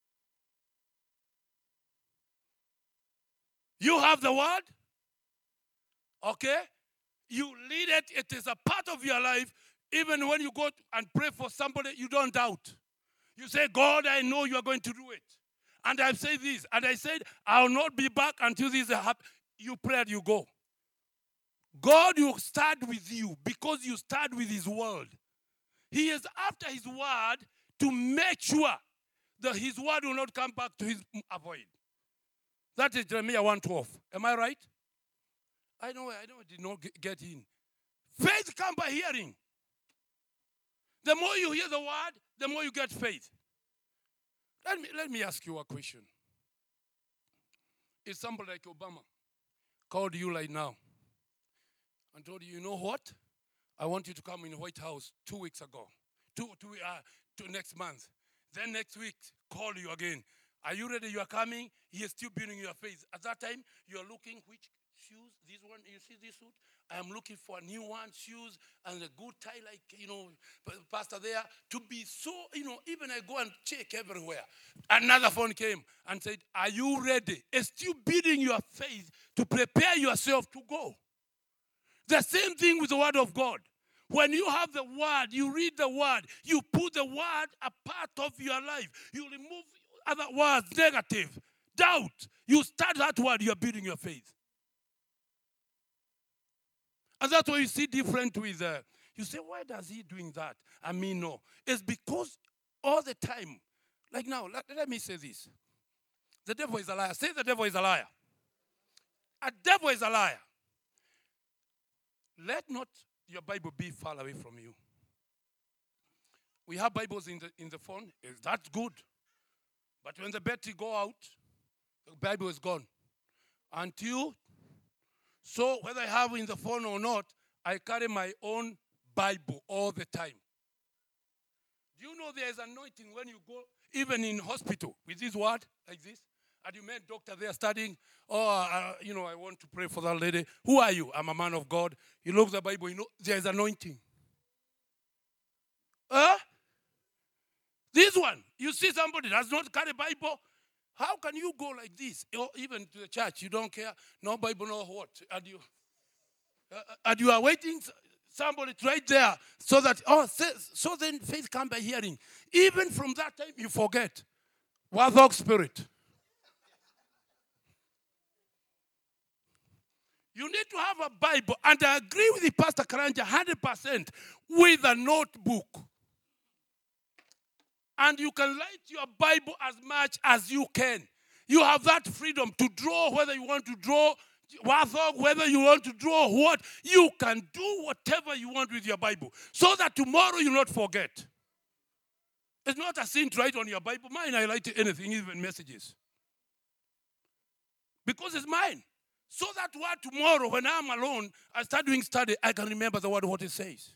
You have the word. Okay? You lead it. It is a part of your life. Even when you go and pray for somebody, you don't doubt. You say, God, I know you are going to do it. And I've said this. And I said, I will not be back until this happens. You pray and you go. God will start with you because you start with his word. He is after his word to make sure that his word will not come back to his avoid. That is Jeremiah one twelve. Am I right? I know, I know I did not get in. Faith comes by hearing. The more you hear the word, the more you get faith. Let me, let me ask you a question. If somebody like Obama called you right now and told you, you know what? I want you to come in the White House two weeks ago, two, two, uh, two next month. Then next week, call you again. Are you ready? You are coming. He is still building your faith. At that time, you are looking which shoes, this one, you see this suit? I am looking for a new one, shoes, and a good tie like, you know, pastor there, to be so, you know, even I go and check everywhere. Another phone came and said, are you ready? It's still building your faith to prepare yourself to go. The same thing with the word of God. When you have the word, you read the word, you put the word a part of your life. You remove other words, negative, doubt. You start that word, you are building your faith. And that's why you see different with, uh, you say, why does he doing that? I mean, no. It's because all the time, like now, let, let me say this. The devil is a liar. Say the devil is a liar. A devil is a liar. Let not your Bible be far away from you. We have Bibles in the, in the phone. That's good. But when the battery go out, the Bible is gone. Until, so whether I have in the phone or not, I carry my own Bible all the time. Do you know there is anointing when you go, even in hospital, with this word, like this? And you met doctor there studying, oh, uh, you know, I want to pray for that lady. Who are you? I'm a man of God. You look at the Bible, you know, there is anointing. Huh? This one, you see somebody does not carry Bible. How can you go like this? Or even to the church, you don't care. No Bible, no what. And you, uh, and you are waiting somebody right there so that, oh, so then faith comes by hearing. Even from that time, you forget. Warthog spirit. You need to have a Bible, and I agree with the Pastor Karanja one hundred percent, with a notebook. And you can write your Bible as much as you can. You have that freedom to draw whether you want to draw, whether you want to draw what. You can do whatever you want with your Bible so that tomorrow you not forget. It's not a sin to write on your Bible. Mine, I write anything, even messages. Because it's mine. So that word tomorrow, when I'm alone, I start doing study, I can remember the word, what it says.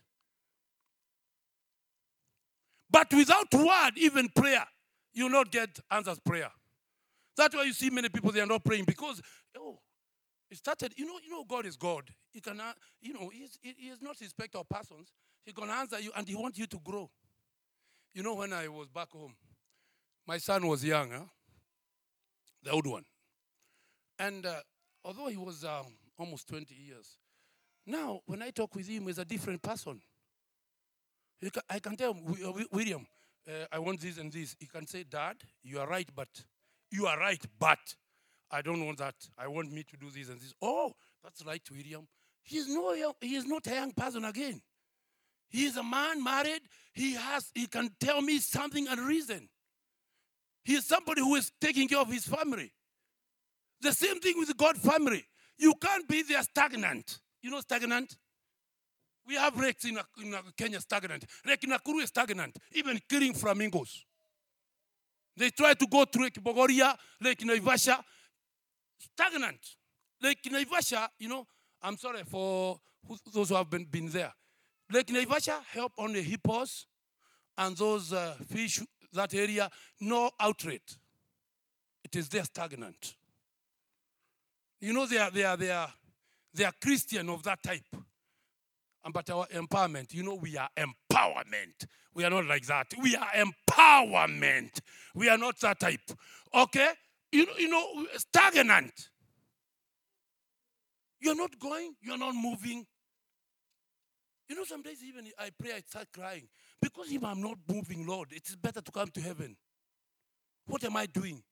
But without word, even prayer, you will not get answers prayer. That's why you see many people, they are not praying because, oh, it started, you know, you know God is God. He can, uh, you know, he's, he is not respect of persons. He can answer you and he wants you to grow. You know, when I was back home, my son was young, huh? The old one. And uh, although he was um, almost twenty years, now when I talk with him, he's a different person. Can, I can tell him, William, uh, I want this and this. He can say, Dad, you are right, but you are right, but I don't want that. I want me to do this and this. Oh, that's right, William. He's no young, he is not a young person again. He is a man married. He has. He can tell me something and reason. He is somebody who is taking care of his family. The same thing with the God family. You can't be there stagnant. You know stagnant? We have wrecks in, in Kenya stagnant. Wreck in Nakuru is stagnant. Even killing flamingos. They try to go through Lake Bogoria, Lake Naivasha. Stagnant. Lake Naivasha, you know, I'm sorry for who, those who have been, been there. Lake Naivasha help on the hippos and those uh, fish, that area, no outlet. It is there stagnant. You know, they are, they are, they are, they are Christian of that type. And but our empowerment, you know, we are empowerment. We are not like that. We are empowerment. We are not that type. Okay? You know, you know, stagnant. You're not going, you're not moving. You know, some days even I pray, I start crying. Because if I'm not moving, Lord, it's better to come to heaven. What am I doing?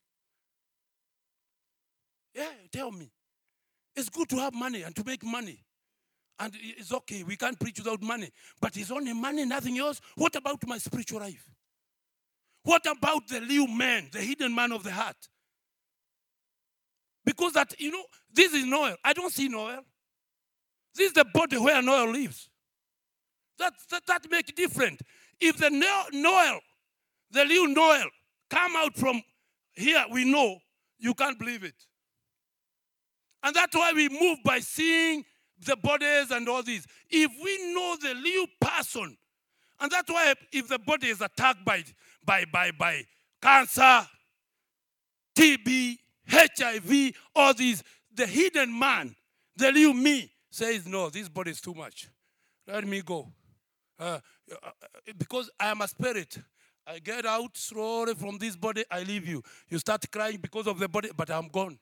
Yeah, tell me. It's good to have money and to make money. And it's okay, we can't preach without money. But it's only money, nothing else. What about my spiritual life? What about the little man, the hidden man of the heart? Because that, you know, this is Noel. I don't see Noel. This is the body where Noel lives. That, that, that makes it different. If the Noel, the little Noel, come out from here, we know you can't believe it. And that's why we move by seeing the bodies and all these. If we know the little person, and that's why if the body is attacked by, by, by, by cancer, T B, H I V, all these, the hidden man, the little me, says, no, this body is too much. Let me go. Uh, because I am a spirit. I get out slowly from this body, I leave you. You start crying because of the body, but I'm gone.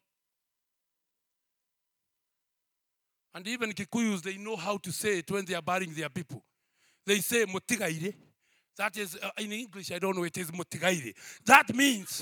And even Kikuyus, they know how to say it when they are burying their people. They say, motigaire. That is, uh, in English, I don't know, it is motigaire. That means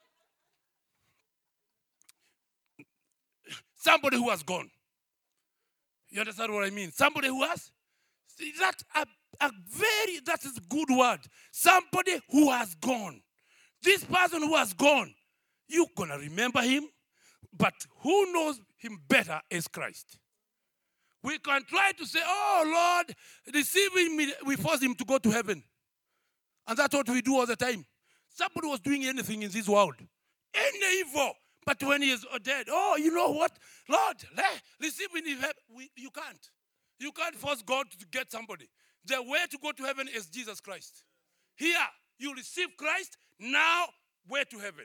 somebody who has gone. You understand what I mean? Somebody who has? That's a, a very, that is a good word. Somebody who has gone. This person who has gone, you're going to remember him, but who knows him better is Christ. We can try to say, oh, Lord, receiving me, we force him to go to heaven. And that's what we do all the time. Somebody was doing anything in this world. Any evil. But when he is dead, oh, you know what? Lord, receive me in heaven. We, you can't. You can't force God to get somebody. The way to go to heaven is Jesus Christ. Here, you receive Christ, now way to heaven.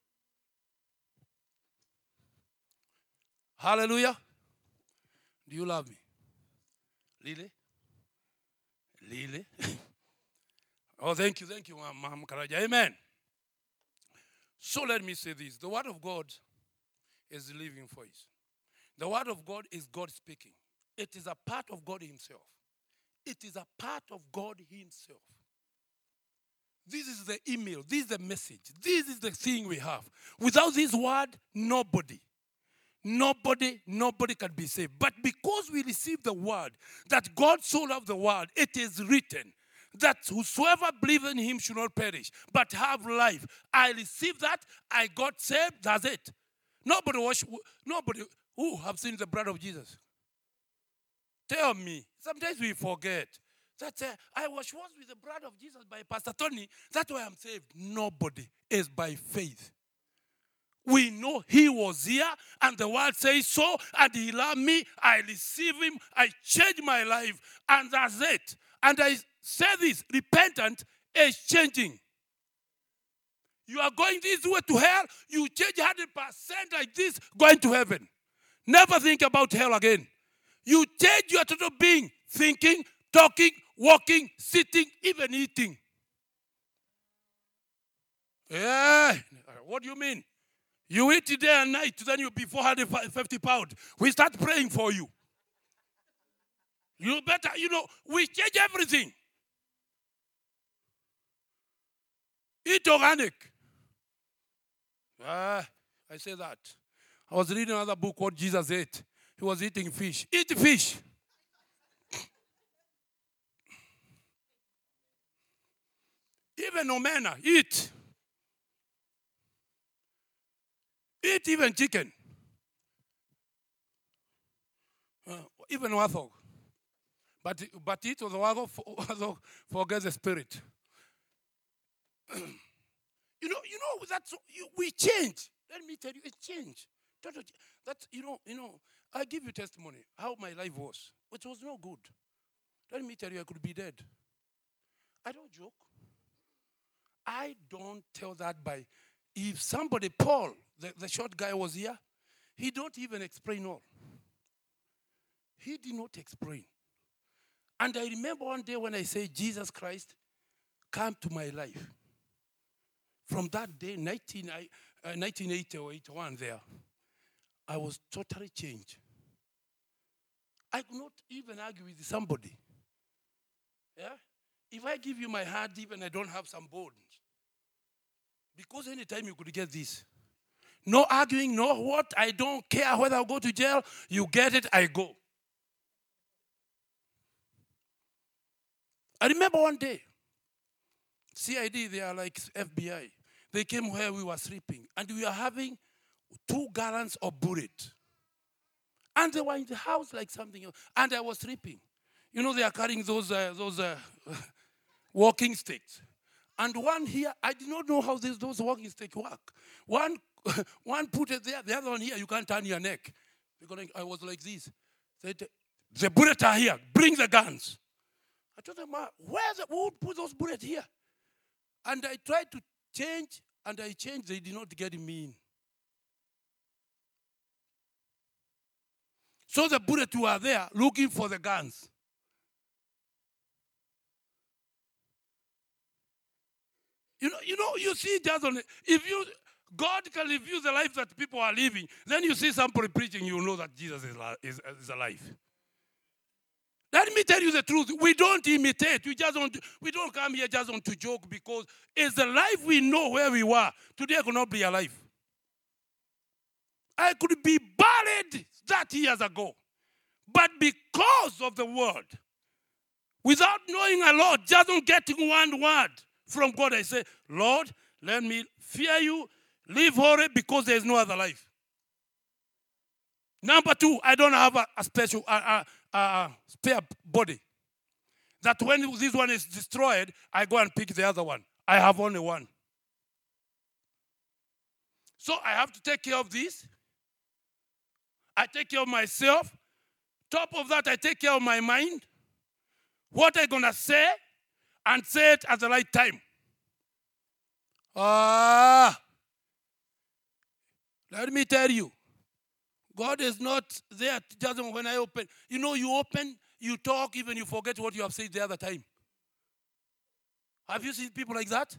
Hallelujah. Do you love me? Really? Really? Oh, thank you, thank you, Ma'am Karaja. Amen. So let me say this. The word of God is the living voice. The word of God is God speaking. It is a part of God himself. It is a part of God himself. This is the email. This is the message. This is the thing we have. Without this word, nobody, nobody, nobody can be saved. But because we receive the word, that God so loved the world, it is written that whosoever believes in him should not perish, but have life. I received that. I got saved. That's it. Nobody wash, nobody who have seen the blood of Jesus. Tell me. Sometimes we forget that uh, I was washed with the blood of Jesus by Pastor Tony. That's why I'm saved. Nobody is by faith. We know he was here and the word says so, and he loved me. I receive him. I change my life, and that's it. And I say this, repentant is changing. You are going this way to hell, you change one hundred percent like this, going to heaven. Never think about hell again. You change your total being, thinking, talking, walking, sitting, even eating. Yeah. What do you mean? You eat day and night, then you'll be four hundred fifty pounds. We start praying for you. You better, you know, we change everything. Eat organic. Ah, I say that. I was reading another book what Jesus ate. He was eating fish. Eat fish. Even omena, eat. Eat even chicken. Uh, even warthog. But, but eat the warthog, forget the spirit. You know, you know, that's, you, we change. Let me tell you, it changed. That, you know, you know, I give you testimony how my life was, which was no good. Let me tell you, I could be dead. I don't joke. I don't tell that by, if somebody, Paul, the, the short guy was here, he don't even explain all. He did not explain. And I remember one day when I say, Jesus Christ, come to my life. From that day, nineteen, uh, nineteen eighty or eighty-one there, I was totally changed. I could not even argue with somebody. Yeah? If I give you my heart, even I don't have some bones. Because anytime you could get this. No arguing, no what, I don't care whether I go to jail. You get it, I go. I remember one day, C I D, they are like F B I. They came where we were sleeping, and we were having two gallons of bullet. And they were in the house like something else, and I was sleeping. You know, they are carrying those, uh, those uh, walking sticks. And one here, I did not know how this, those walking sticks work. One, one put it there, the other one here, you can't turn your neck. Because I was like this. They said, the bullets are here, bring the guns. I told them, where the, who put those bullets here? And I tried to change, and I changed, they did not get me in. So the bullets were there looking for the guns. You know, you know, you see just on, if you, God can review the life that people are living, then you see somebody preaching, you know that Jesus is, is, is alive. Let me tell you the truth. We don't imitate. We just don't, we don't come here just on to joke, because it's the life we know where we were. Today I could not be alive. I could be buried thirty years ago. But because of the word, without knowing a Lord, just on getting one word from God, I say, Lord, let me fear you, live holy, because there is no other life. Number two, I don't have a, a special, uh, uh, uh, spare body. That when this one is destroyed, I go and pick the other one. I have only one. So I have to take care of this. I take care of myself. Top of that, I take care of my mind. What I'm going to say, and say it at the right time. Ah, let me tell you, God is not there just when I open. You know, you open, you talk, even you forget what you have said the other time. Have you seen people like that?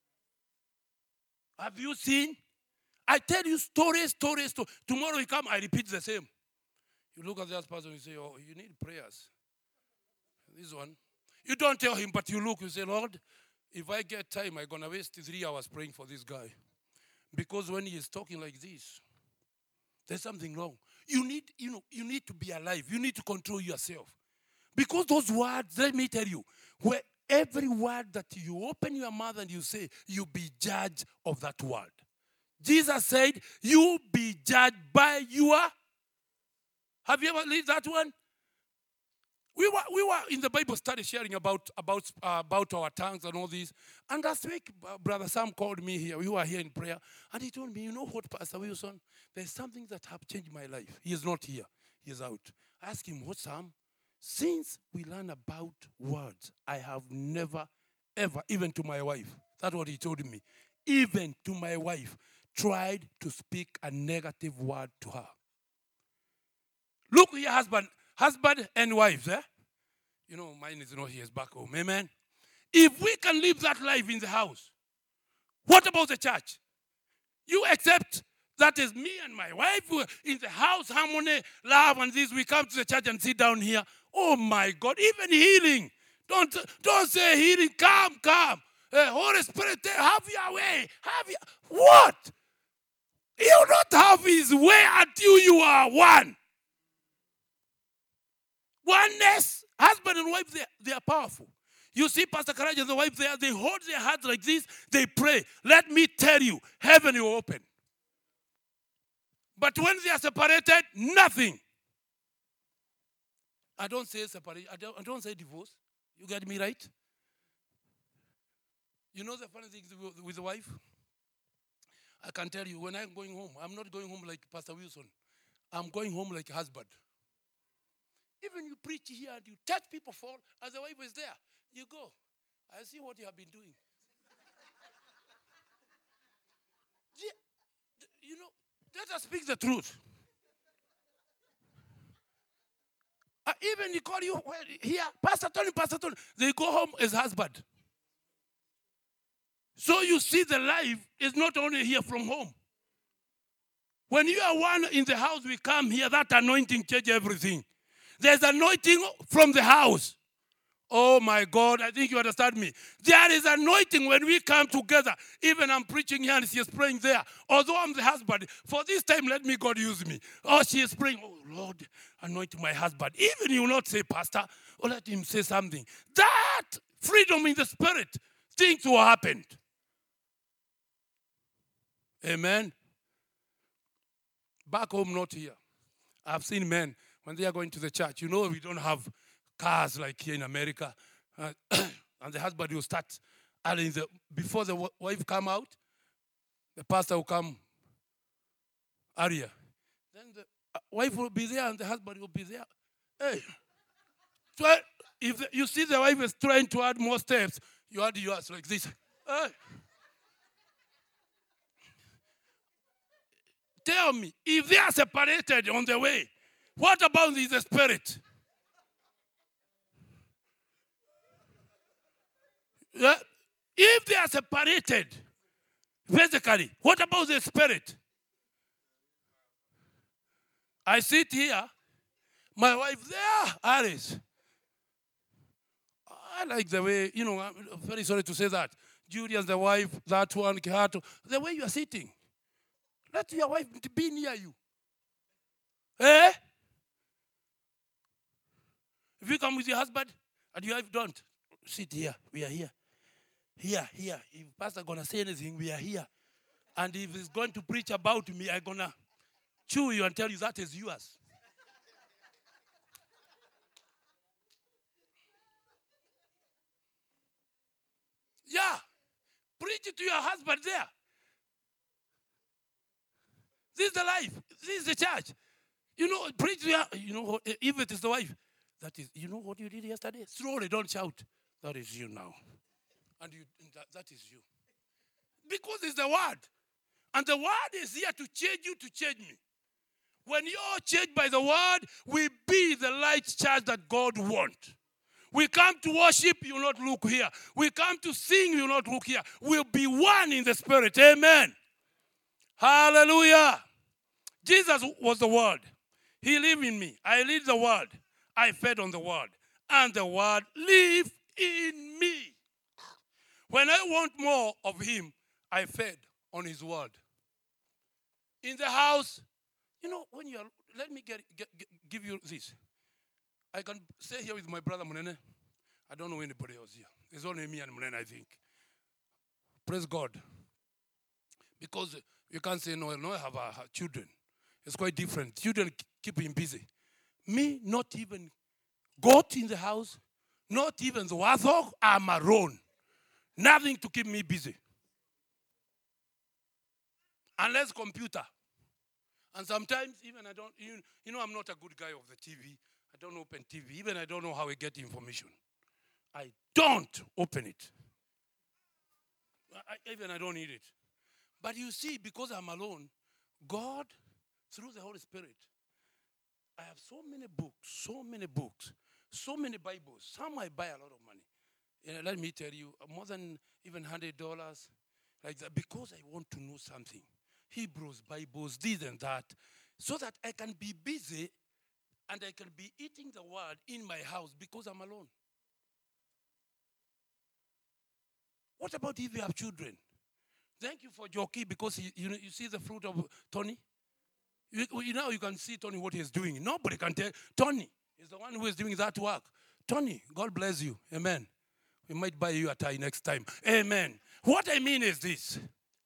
Have you seen? I tell you stories, stories, stories. Tomorrow you come, I repeat the same. You look at the other person and you say, oh, you need prayers. This one. You don't tell him, but you look, you say, Lord, if I get time, I'm going to waste three hours praying for this guy. Because when he is talking like this, there's something wrong. You need, you know, you need to be alive. You need to control yourself. Because those words, let me tell you, where every word that you open your mouth and you say, you be judged of that word. Jesus said, you be judged by your. Have you ever read that one? We were, we were in the Bible study sharing about, about, uh, about our tongues and all this. And last week, uh, Brother Sam called me here. We were here in prayer. And he told me, you know what, Pastor Wilson? There's something that have changed my life. He is not here. He is out. I asked him, what, Sam? Since we learn about words, I have never, ever, even to my wife, that's what he told me, even to my wife, tried to speak a negative word to her. Look here, husband, husband and wives, eh? You know, mine is not here, it's back home, amen? If we can live that life in the house, what about the church? You accept that is me and my wife in the house, harmony, love, and this. We come to the church and sit down here. Oh my God, even healing. Don't, don't say healing, come, come. Uh, Holy Spirit, have your way. Have your, what? You don't have his way until you are one. Oneness, husband and wife, they, they are powerful. You see Pastor Karaj and the wife there, they hold their hands like this, they pray. Let me tell you, heaven will open. But when they are separated, nothing. I don't say separate, I don't, I don't say divorce. You get me right? You know the funny thing with the wife? I can tell you, when I'm going home, I'm not going home like Pastor Wilson. I'm going home like a husband. Even you preach here and you touch people fall, as the wife is there, you go. I see what you have been doing. Yeah, you know, let us speak the truth. Uh, even you call you well, here, Pastor Tony, Pastor Tony, they go home as husband. So you see the life is not only here from home. When you are one in the house, we come here, that anointing changes everything. There's anointing from the house. Oh my God, I think you understand me. There is anointing when we come together. Even I'm preaching here and she is praying there. Although I'm the husband, for this time let me God use me. Oh, she is praying, oh Lord, anoint my husband. Even you will not say, Pastor, or let him say something. That freedom in the spirit, things will happen. Amen. Back home, not here. I've seen men, when they are going to the church, you know we don't have cars like here in America. Uh, and the husband will start early in the, before the wife come out, the pastor will come earlier. Then the wife will be there and the husband will be there. Hey. So if the, you see the wife is trying to add more steps, you add yours like this. Hey. Tell me, if they are separated on the way, what about the spirit? Yeah? If they are separated physically, what about the spirit? I sit here, my wife there, Alice. I like the way, you know, I'm very sorry to say that. Julian's the wife, that one, Kihato, the way you are sitting. Let your wife be near you. Eh? If you come with your husband and your wife don't, sit here. We are here. Here, here. If pastor going to say anything, we are here. And if he's going to preach about me, I'm going to chew you and tell you that is yours. Yeah. Preach it to your husband there. This is the life. This is the church. You know, preach to your, you know, if it is the wife, that is, you know what you did yesterday? Slowly, don't shout. That is you now. And you, that, that is you. Because it's the word. And the word is here to change you, to change me. When you're changed by the word, we be the light church that God wants. We come to worship, you will not look here. We come to sing, you will not look here. We'll be one in the spirit. Amen. Hallelujah. Jesus was the word. He lived in me. I lived the word. I fed on the word. And the word lived in me. When I want more of him, I fed on his word. In the house, you know, when you're, let me get, get, get, give you this. I can stay here with my brother Munene. I don't know anybody else here. It's only me and Munene, I think. Praise God. Because you can't say, no, no, I have uh, children. It's quite different. Children keep him busy. Me, not even goat in the house, not even the warthog, I'm alone. Nothing to keep me busy. Unless computer. And sometimes even I don't, you, you know, I'm not a good guy of the T V. I don't open T V. Even I don't know how I get information. I don't open it. I, even I don't need it. But you see, because I'm alone, God, through the Holy Spirit, I have so many books, so many books, so many Bibles. Some I buy a lot of money. You know, let me tell you, more than even one hundred dollars, like that, because I want to know something. Hebrews, Bibles, this and that, so that I can be busy and I can be eating the word in my house because I'm alone. What about if you have children? Thank you for Jockey, because he, you, you see the fruit of Tony? You, you know, you can see Tony what he's doing. Nobody can tell. Tony is the one who is doing that work. Tony, God bless you. Amen. We might buy you a tie next time. Amen. What I mean is this.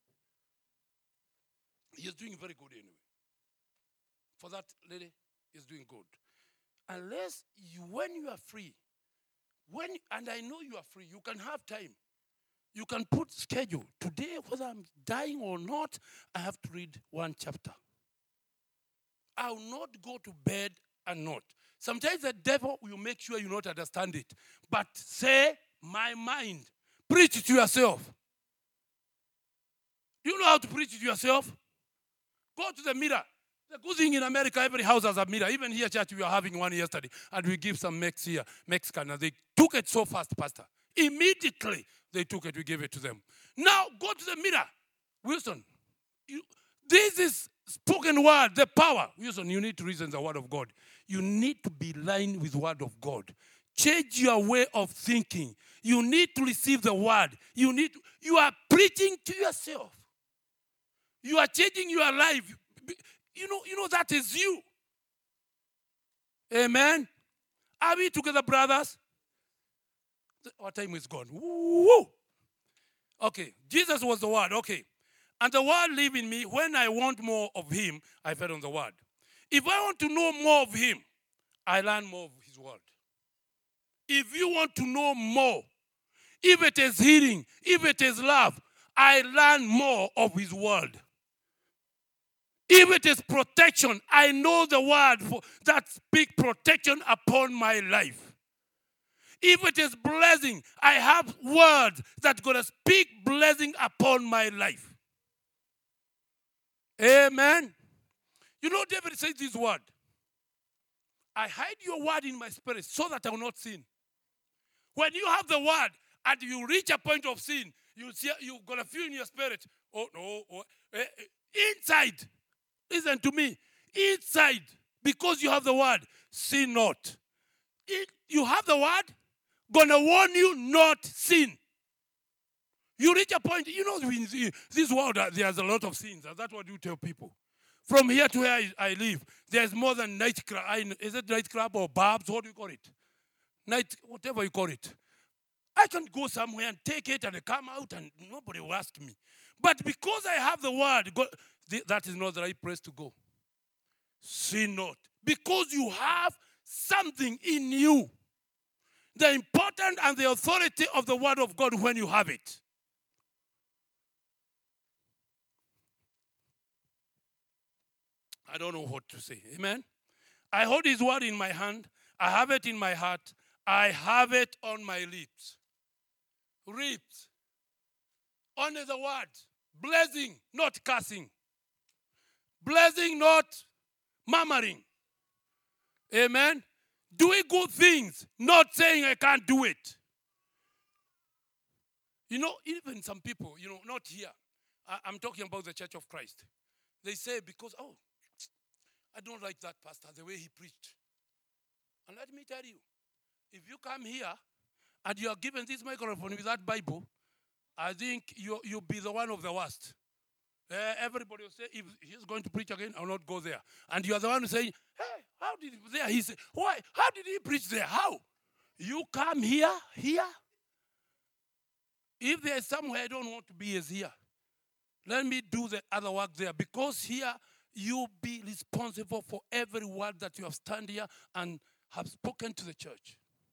He's doing very good anyway. For that lady, he's doing good. Unless you, when you are free, when and I know you are free, you can have time. You can put schedule. Today, whether I'm dying or not, I have to read one chapter. I will not go to bed and not. Sometimes the devil will make sure you not understand it. But say, my mind. Preach it to yourself. Do you know how to preach it to yourself? Go to the mirror. The good thing in America, every house has a mirror. Even here, church, we were having one yesterday. And we give some Mex here, Mexican. And they took it so fast, Pastor. Immediately, they took it. We gave it to them. Now, go to the mirror. Wilson, you, this is spoken word, the power. Wilson, you need to reason the word of God. You need to be aligned with the word of God. Change your way of thinking. You need to receive the word. You need to, you are preaching to yourself. You are changing your life. You know, you know that is you. Amen. Are we together, brothers? Our time is gone. Woo! Okay, Jesus was the word. Okay. And the word live in me. When I want more of him, I fed on the word. If I want to know more of him, I learn more of his word. If you want to know more, if it is healing, if it is love, I learn more of his word. If it is protection, I know the word for, that speaks protection upon my life. If it is blessing, I have words that going to speak blessing upon my life. Amen. You know, David says this word. I hide your word in my spirit so that I will not sin. When you have the word and you reach a point of sin, you see, you're going to feel in your spirit, oh, no, oh, eh, inside, listen to me, inside, because you have the word, sin not. It, you have the word, going to warn you not sin. You reach a point, you know, in this world, there's a lot of sins. That's what you tell people. From here to where I, I live, there's more than night club. Is it night club or barbs? What do you call it? Night, whatever you call it. I can go somewhere and take it and come out and nobody will ask me. But because I have the word, God, that is not the right place to go. Sin not. Because you have something in you. The importance and the authority of the word of God when you have it. I don't know what to say. Amen. I hold his word in my hand. I have it in my heart. I have it on my lips. reaps. Only the word. Blessing, not cursing. Blessing, not murmuring. Amen. Doing good things, not saying I can't do it. You know, even some people, you know, not here. I, I'm talking about the Church of Christ. They say because, oh, I don't like that pastor, the way he preached. And let me tell you, if you come here and you are given this microphone with that Bible, I think you, you'll be the one of the worst. Uh, everybody will say, if he's going to preach again, I'll not go there. And you are the one saying, hey, how did he there? He said, why? How did he preach there? How? You come here, here. If there's somewhere I don't want to be is here. Let me do the other work there. Because here, you'll be responsible for every word that you have stand here and have spoken to the church.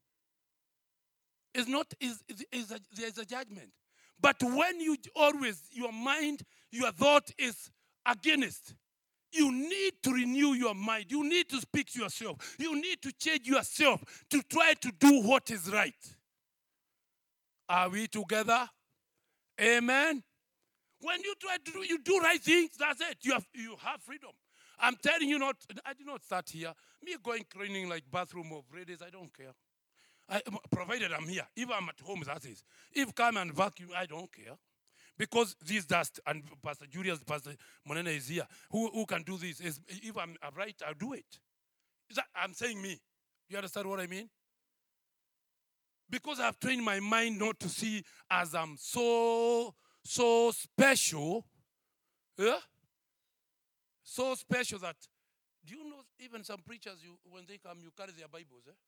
It's not, is is a, there's a judgment. But when you always, your mind, your thought is against, you need to renew your mind. You need to speak to yourself. You need to change yourself to try to do what is right. Are we together? Amen. When you try to do, you do right things, that's it. You have, you have freedom. I'm telling you not, I did not start here. Me going cleaning like bathroom of ladies, I don't care. I, provided I'm here. If I'm at home, that is. If come and vacuum, I don't care. Because this dust, and Pastor Julius, Pastor Monena is here. Who, who can do this? Is, if I'm right, I'll do it. Is that, I'm saying me. You understand what I mean? Because I've trained my mind not to see as I'm so, so special. Yeah? So special that, do you know even some preachers, you, when they come, you carry their Bibles, eh?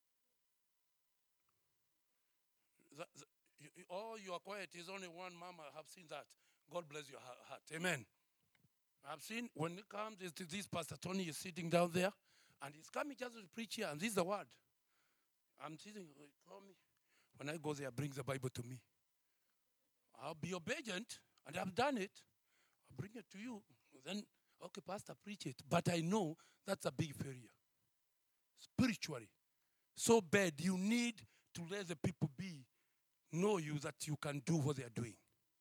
That, that, you, oh, you are quiet. There's only one mama. I have seen that. God bless your heart. Amen. I've seen when it comes, this Pastor Tony is sitting down there, and he's coming just to preach here, and this is the word. I'm sitting, call me. When I go there, bring the Bible to me. I'll be obedient, and I've done it. I'll bring it to you. Then, okay, Pastor, preach it. But I know that's a big failure. Spiritually. So bad, you need to let the people be, know you that you can do what they are doing.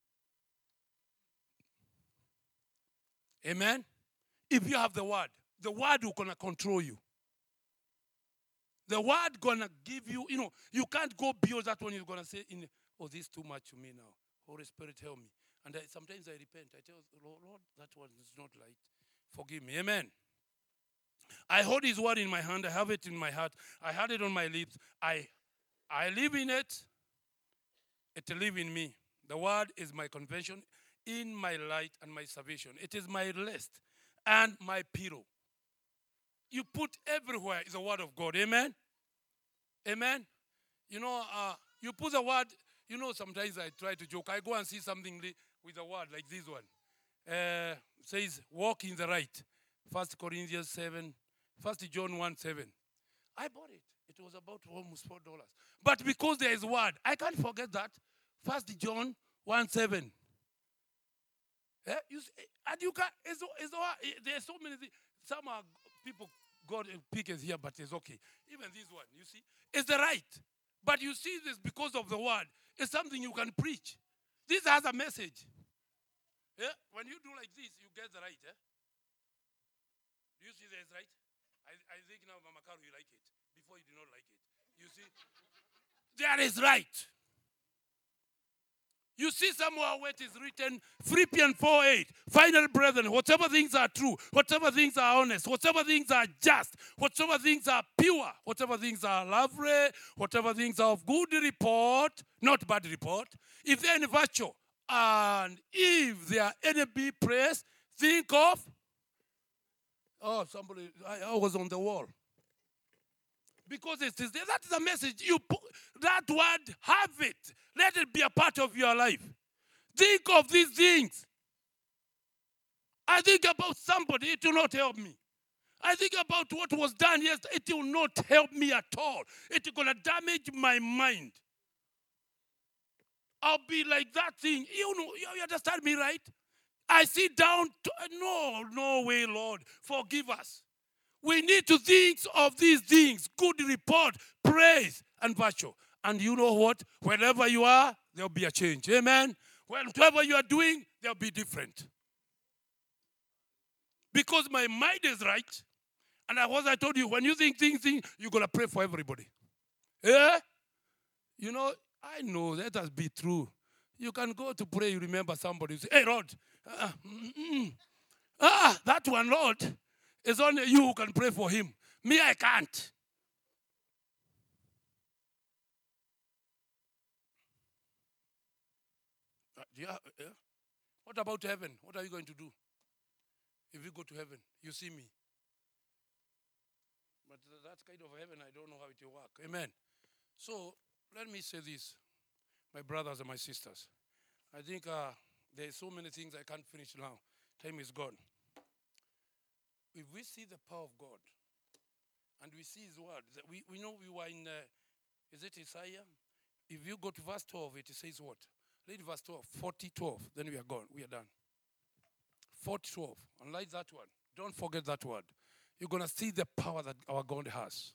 Amen? If you have the word, the word will gonna control you. The word gonna give you, you know, you can't go beyond that one. You're gonna say, in, oh, this is too much to me now. Holy Spirit, help me. And I, sometimes I repent. I tell the Lord, Lord, that one is not right. Forgive me. Amen. I hold his word in my hand. I have it in my heart. I had it on my lips. I, I live in it. It lives in me. The word is my convention in my light and my salvation. It is my rest and my pillow. You put everywhere is the word of God. Amen? Amen? You know, uh, you put the word, you know, sometimes I try to joke. I go and see something with a word like this one. Uh, says, walk in the right. First Corinthians seven, First John one seven. I bought it. It was about almost four dollars. But because there is word, I can't forget that. First John one seven. Yeah, you see, and you can, it's, it's, there's so many things. Some are people, God pick is here, but it's okay. Even this one, you see, it's the right. But you see this because of the word. It's something you can preach. This has a message. Yeah? When you do like this, you get the right. Eh? Do you see there's right? I, I think now, Mama Carol, you like it. Before you did not like it. You see? There is right. You see somewhere where it is written, Philippians four eight, final brethren, whatever things are true, whatever things are honest, whatever things are just, whatever things are pure, whatever things are lovely, whatever things are of good report, not bad report, if there are any virtue, and if there are any be praise, think of, oh, somebody, I, I was on the wall. Because it is, that is a message. You put that word, have it. Let it be a part of your life. Think of these things. I think about somebody, it will not help me. I think about what was done yesterday, it will not help me at all. It's going to damage my mind. I'll be like that thing. You know, you understand me, right? I sit down, to, no, no way, Lord, forgive us. We need to think of these things, good report, praise, and virtue. And you know what? Wherever you are, there'll be a change. Amen. Whatever you are doing, there'll be different. Because my mind is right. And as I told you, when you think, think, think, you're going to pray for everybody. Yeah? You know, I know that has been true. You can go to pray, you remember somebody. You say, hey, Lord. Uh, mm, mm. Ah, that one, Lord, is only you who can pray for him. Me, I can't. Uh, yeah, yeah. What about heaven? What are you going to do? If you go to heaven, you see me. But that's kind of heaven, I don't know how it will work. Amen. So, let me say this, my brothers and my sisters. I think uh, there are so many things I can't finish now. Time is gone. If we see the power of God, and we see his word, that we, we know we were in, uh, is it Isaiah? If you go to verse twelve, it says what? Read verse twelve, forty, twelve, then we are gone, we are done. forty, twelve, unlike that one. Don't forget that word. You're going to see the power that our God has.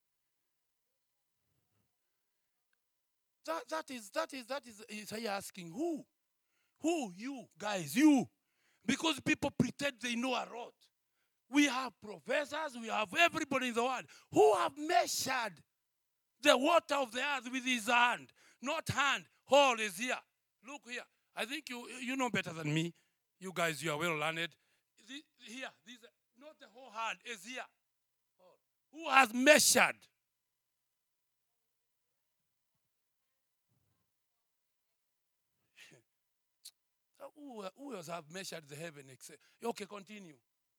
That, that is, that is, that is, Isaiah asking, who? Who? You, guys, you. Because people pretend they know a lot. We have professors, we have everybody in the world who have measured the water of the earth with his hand. Not hand, whole is here. Look here. I think you, you know better than me. You guys, you are well learned. Here, these, not the whole hand, is here. Who has measured? who, who else have measured the heaven? Okay, continue.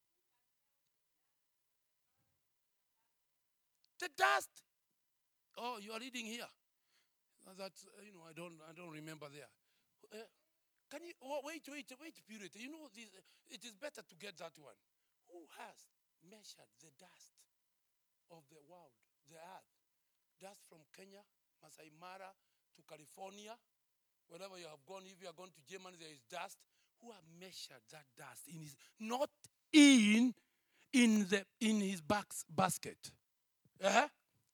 The dust. Oh, you are reading here. That's, you know, I don't, I don't remember there. Uh, Can you, oh, wait, wait, wait, purity. You know, this, it is better to get that one. Who has measured the dust of the world, the earth? Dust from Kenya, Masai Mara, to California, wherever you have gone. If you are going to Germany, there is dust. Who have measured that dust in his, not in, in the, in his back, basket? Uh-huh.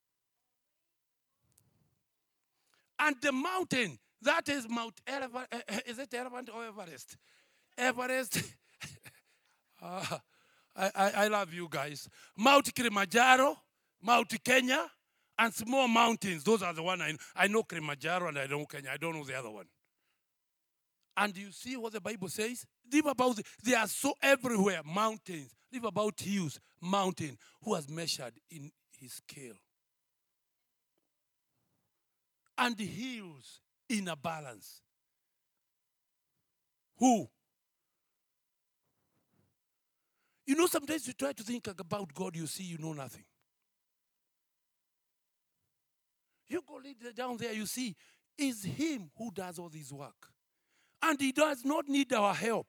And the mountain, that is Mount Everest. Uh, is it Everest or Everest? Everest. uh, I, I, I love you guys. Mount Kilimanjaro, Mount Kenya, and small mountains. Those are the one I know. I know Kilimanjaro and I know Kenya. I don't know the other one. And you see what the Bible says? Live about, the, they are so everywhere. Mountains. Live about hills, mountain. Who has measured in his scale? And the hills in a balance. Who? You know, sometimes you try to think about God, you see you know nothing. You go down there, you see, it's him who does all this work. And he does not need our help.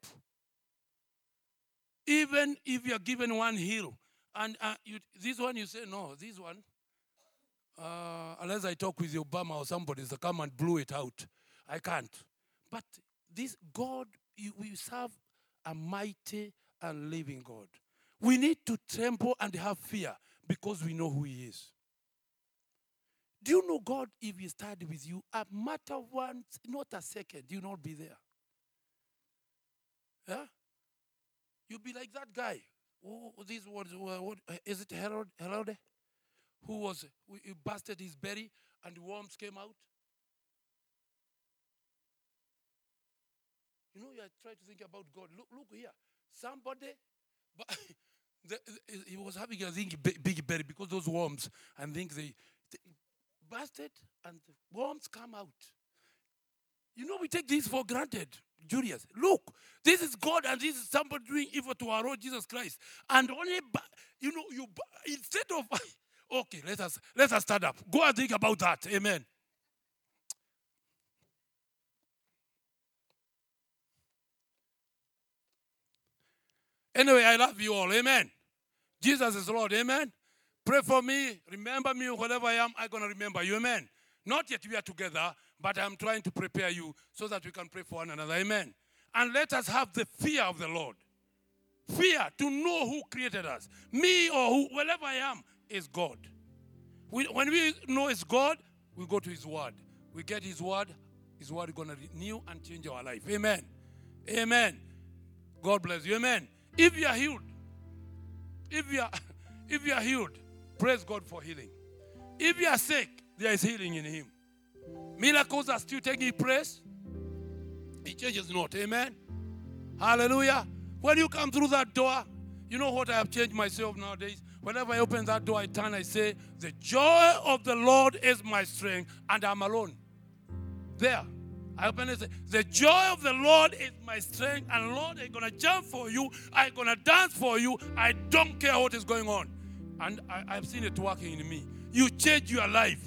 Even if you're given one hill, and uh, you, this one you say, no, this one, uh, unless I talk with Obama or somebody to come and blow it out, I can't. But this God, we serve a mighty and living God. We need to tremble and have fear because we know who he is. Do you know God, if he started with you, a matter of one, not a second, you'll not be there. Yeah? You'll be like that guy. Oh, these words, what, is it Herod, Herod? Who was, he busted his belly and worms came out? You know, you try to think about God. Look, look here. Somebody, but the, he was having a think, big belly because those worms, and think they, they busted and the worms come out. You know, we take this for granted. Julius, look, this is God and this is somebody doing evil to our Lord Jesus Christ. And only, you know, you instead of, okay, let us, let us stand up. Go and think about that. Amen. Anyway, I love you all. Amen. Jesus is Lord. Amen. Pray for me. Remember me. Whatever I am, I'm going to remember you. Amen. Not yet we are together, but I'm trying to prepare you so that we can pray for one another. Amen. And let us have the fear of the Lord. Fear to know who created us. Me or who, wherever I am, is God. We, when we know it's God, we go to his word. We get his word. His word is going to renew and change our life. Amen. Amen. God bless you. Amen. If you are healed, if you are, if you are healed, praise God for healing. If you are sick, there is healing in Him. Miracles are still taking place. It changes not. Amen. Hallelujah. When you come through that door, you know what I have changed myself nowadays? Whenever I open that door, I turn, I say, the joy of the Lord is my strength, and I'm alone. There. I open it and say, the joy of the Lord is my strength, and Lord, I'm going to jump for you. I'm going to dance for you. I don't care what is going on. And I, I've seen it working in me. You change your life.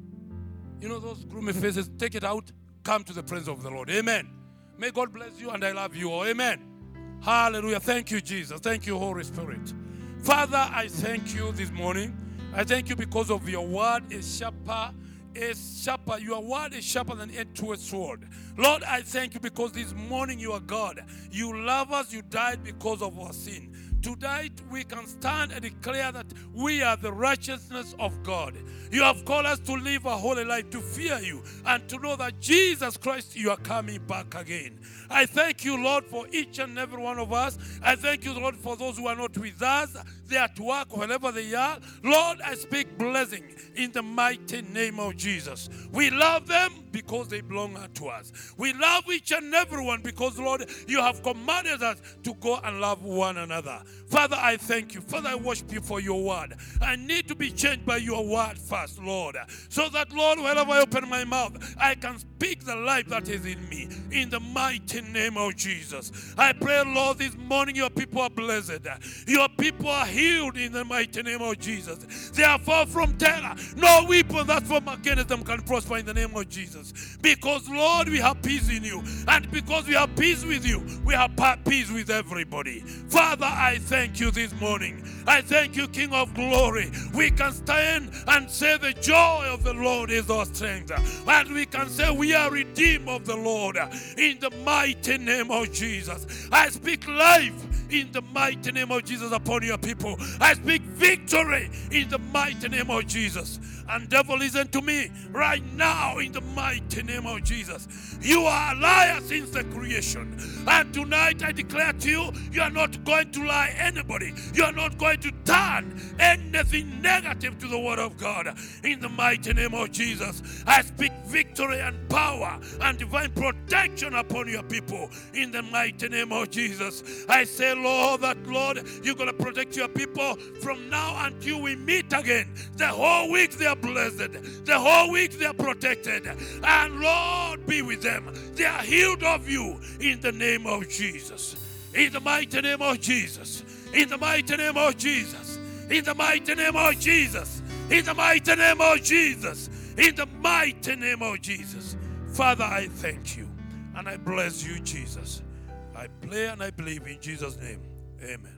You know those gloomy faces, take it out, come to the presence of the Lord. Amen. May God bless you, and I love you all. Amen. Hallelujah. Thank you, Jesus. Thank you, Holy Spirit. Father, I thank you this morning. I thank you because of your word is sharper, is sharper. Your word is sharper than a two-edged sword. Lord, I thank you because this morning you are God. You love us. You died because of our sin. Tonight we can stand and declare that we are the righteousness of God. You have called us to live a holy life, to fear you, and to know that Jesus Christ, you are coming back again. I thank you, Lord, for each and every one of us. I thank you, Lord, for those who are not with us. They are at work, wherever they are. Lord, I speak blessing in the mighty name of Jesus. We love them because they belong unto us. We love each and every one because, Lord, you have commanded us to go and love one another. Father, I thank you. Father, I worship you for your word. I need to be changed by your word first, Lord, so that, Lord, wherever I open my mouth, I can speak the life that is in me. In the mighty name of Jesus. I pray, Lord, this morning your people are blessed. Your people are healed in the mighty name of Jesus. They are far from terror. No weapon that form against them can prosper in the name of Jesus. Because, Lord, we have peace in you. And because we have peace with you, we have peace with everybody. Father, I thank you this morning. I thank you, King of glory. We can stand and say the joy of the Lord is our strength. And we can say we are redeemed of the Lord in the mighty name of Jesus. I speak life in the mighty name of Jesus upon your people. I speak victory in the mighty name of Jesus. And devil, listen to me right now in the mighty name of Jesus. You are a liar since the creation. And tonight I declare to you, you are not going to lie anybody. You are not going to turn anything negative to the word of God. In the mighty name of Jesus, I speak victory and power and divine protection upon your people. In the mighty name of Jesus, I say, Lord, that, Lord, you're going to protect your people from now until we meet again. The whole week they are blessed. The whole week they are protected. And Lord, be with them. They are healed of you in the name of Jesus. In the mighty name of Jesus. In the mighty name of Jesus. In the mighty name of Jesus. In the mighty name of Jesus. In the mighty name of Jesus. Father, I thank you. And I bless you, Jesus. I pray and I believe in Jesus' name. Amen.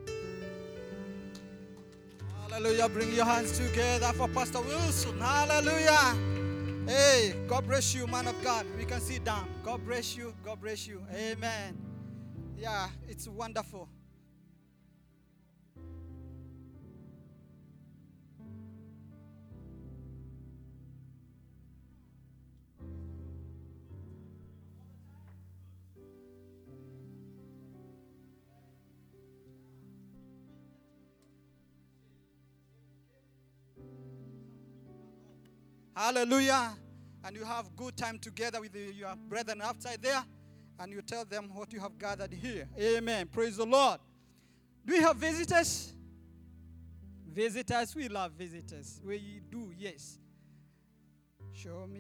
Hallelujah. Bring your hands together for Pastor Wilson. Hallelujah. Hey, God bless you, man of God. We can sit down. God bless you. God bless you. Amen. Yeah, it's wonderful. Hallelujah. And you have good time together with your brethren outside there. And you tell them what you have gathered here. Amen. Praise the Lord. Do we have visitors? Visitors. We love visitors. We do, yes. Show me.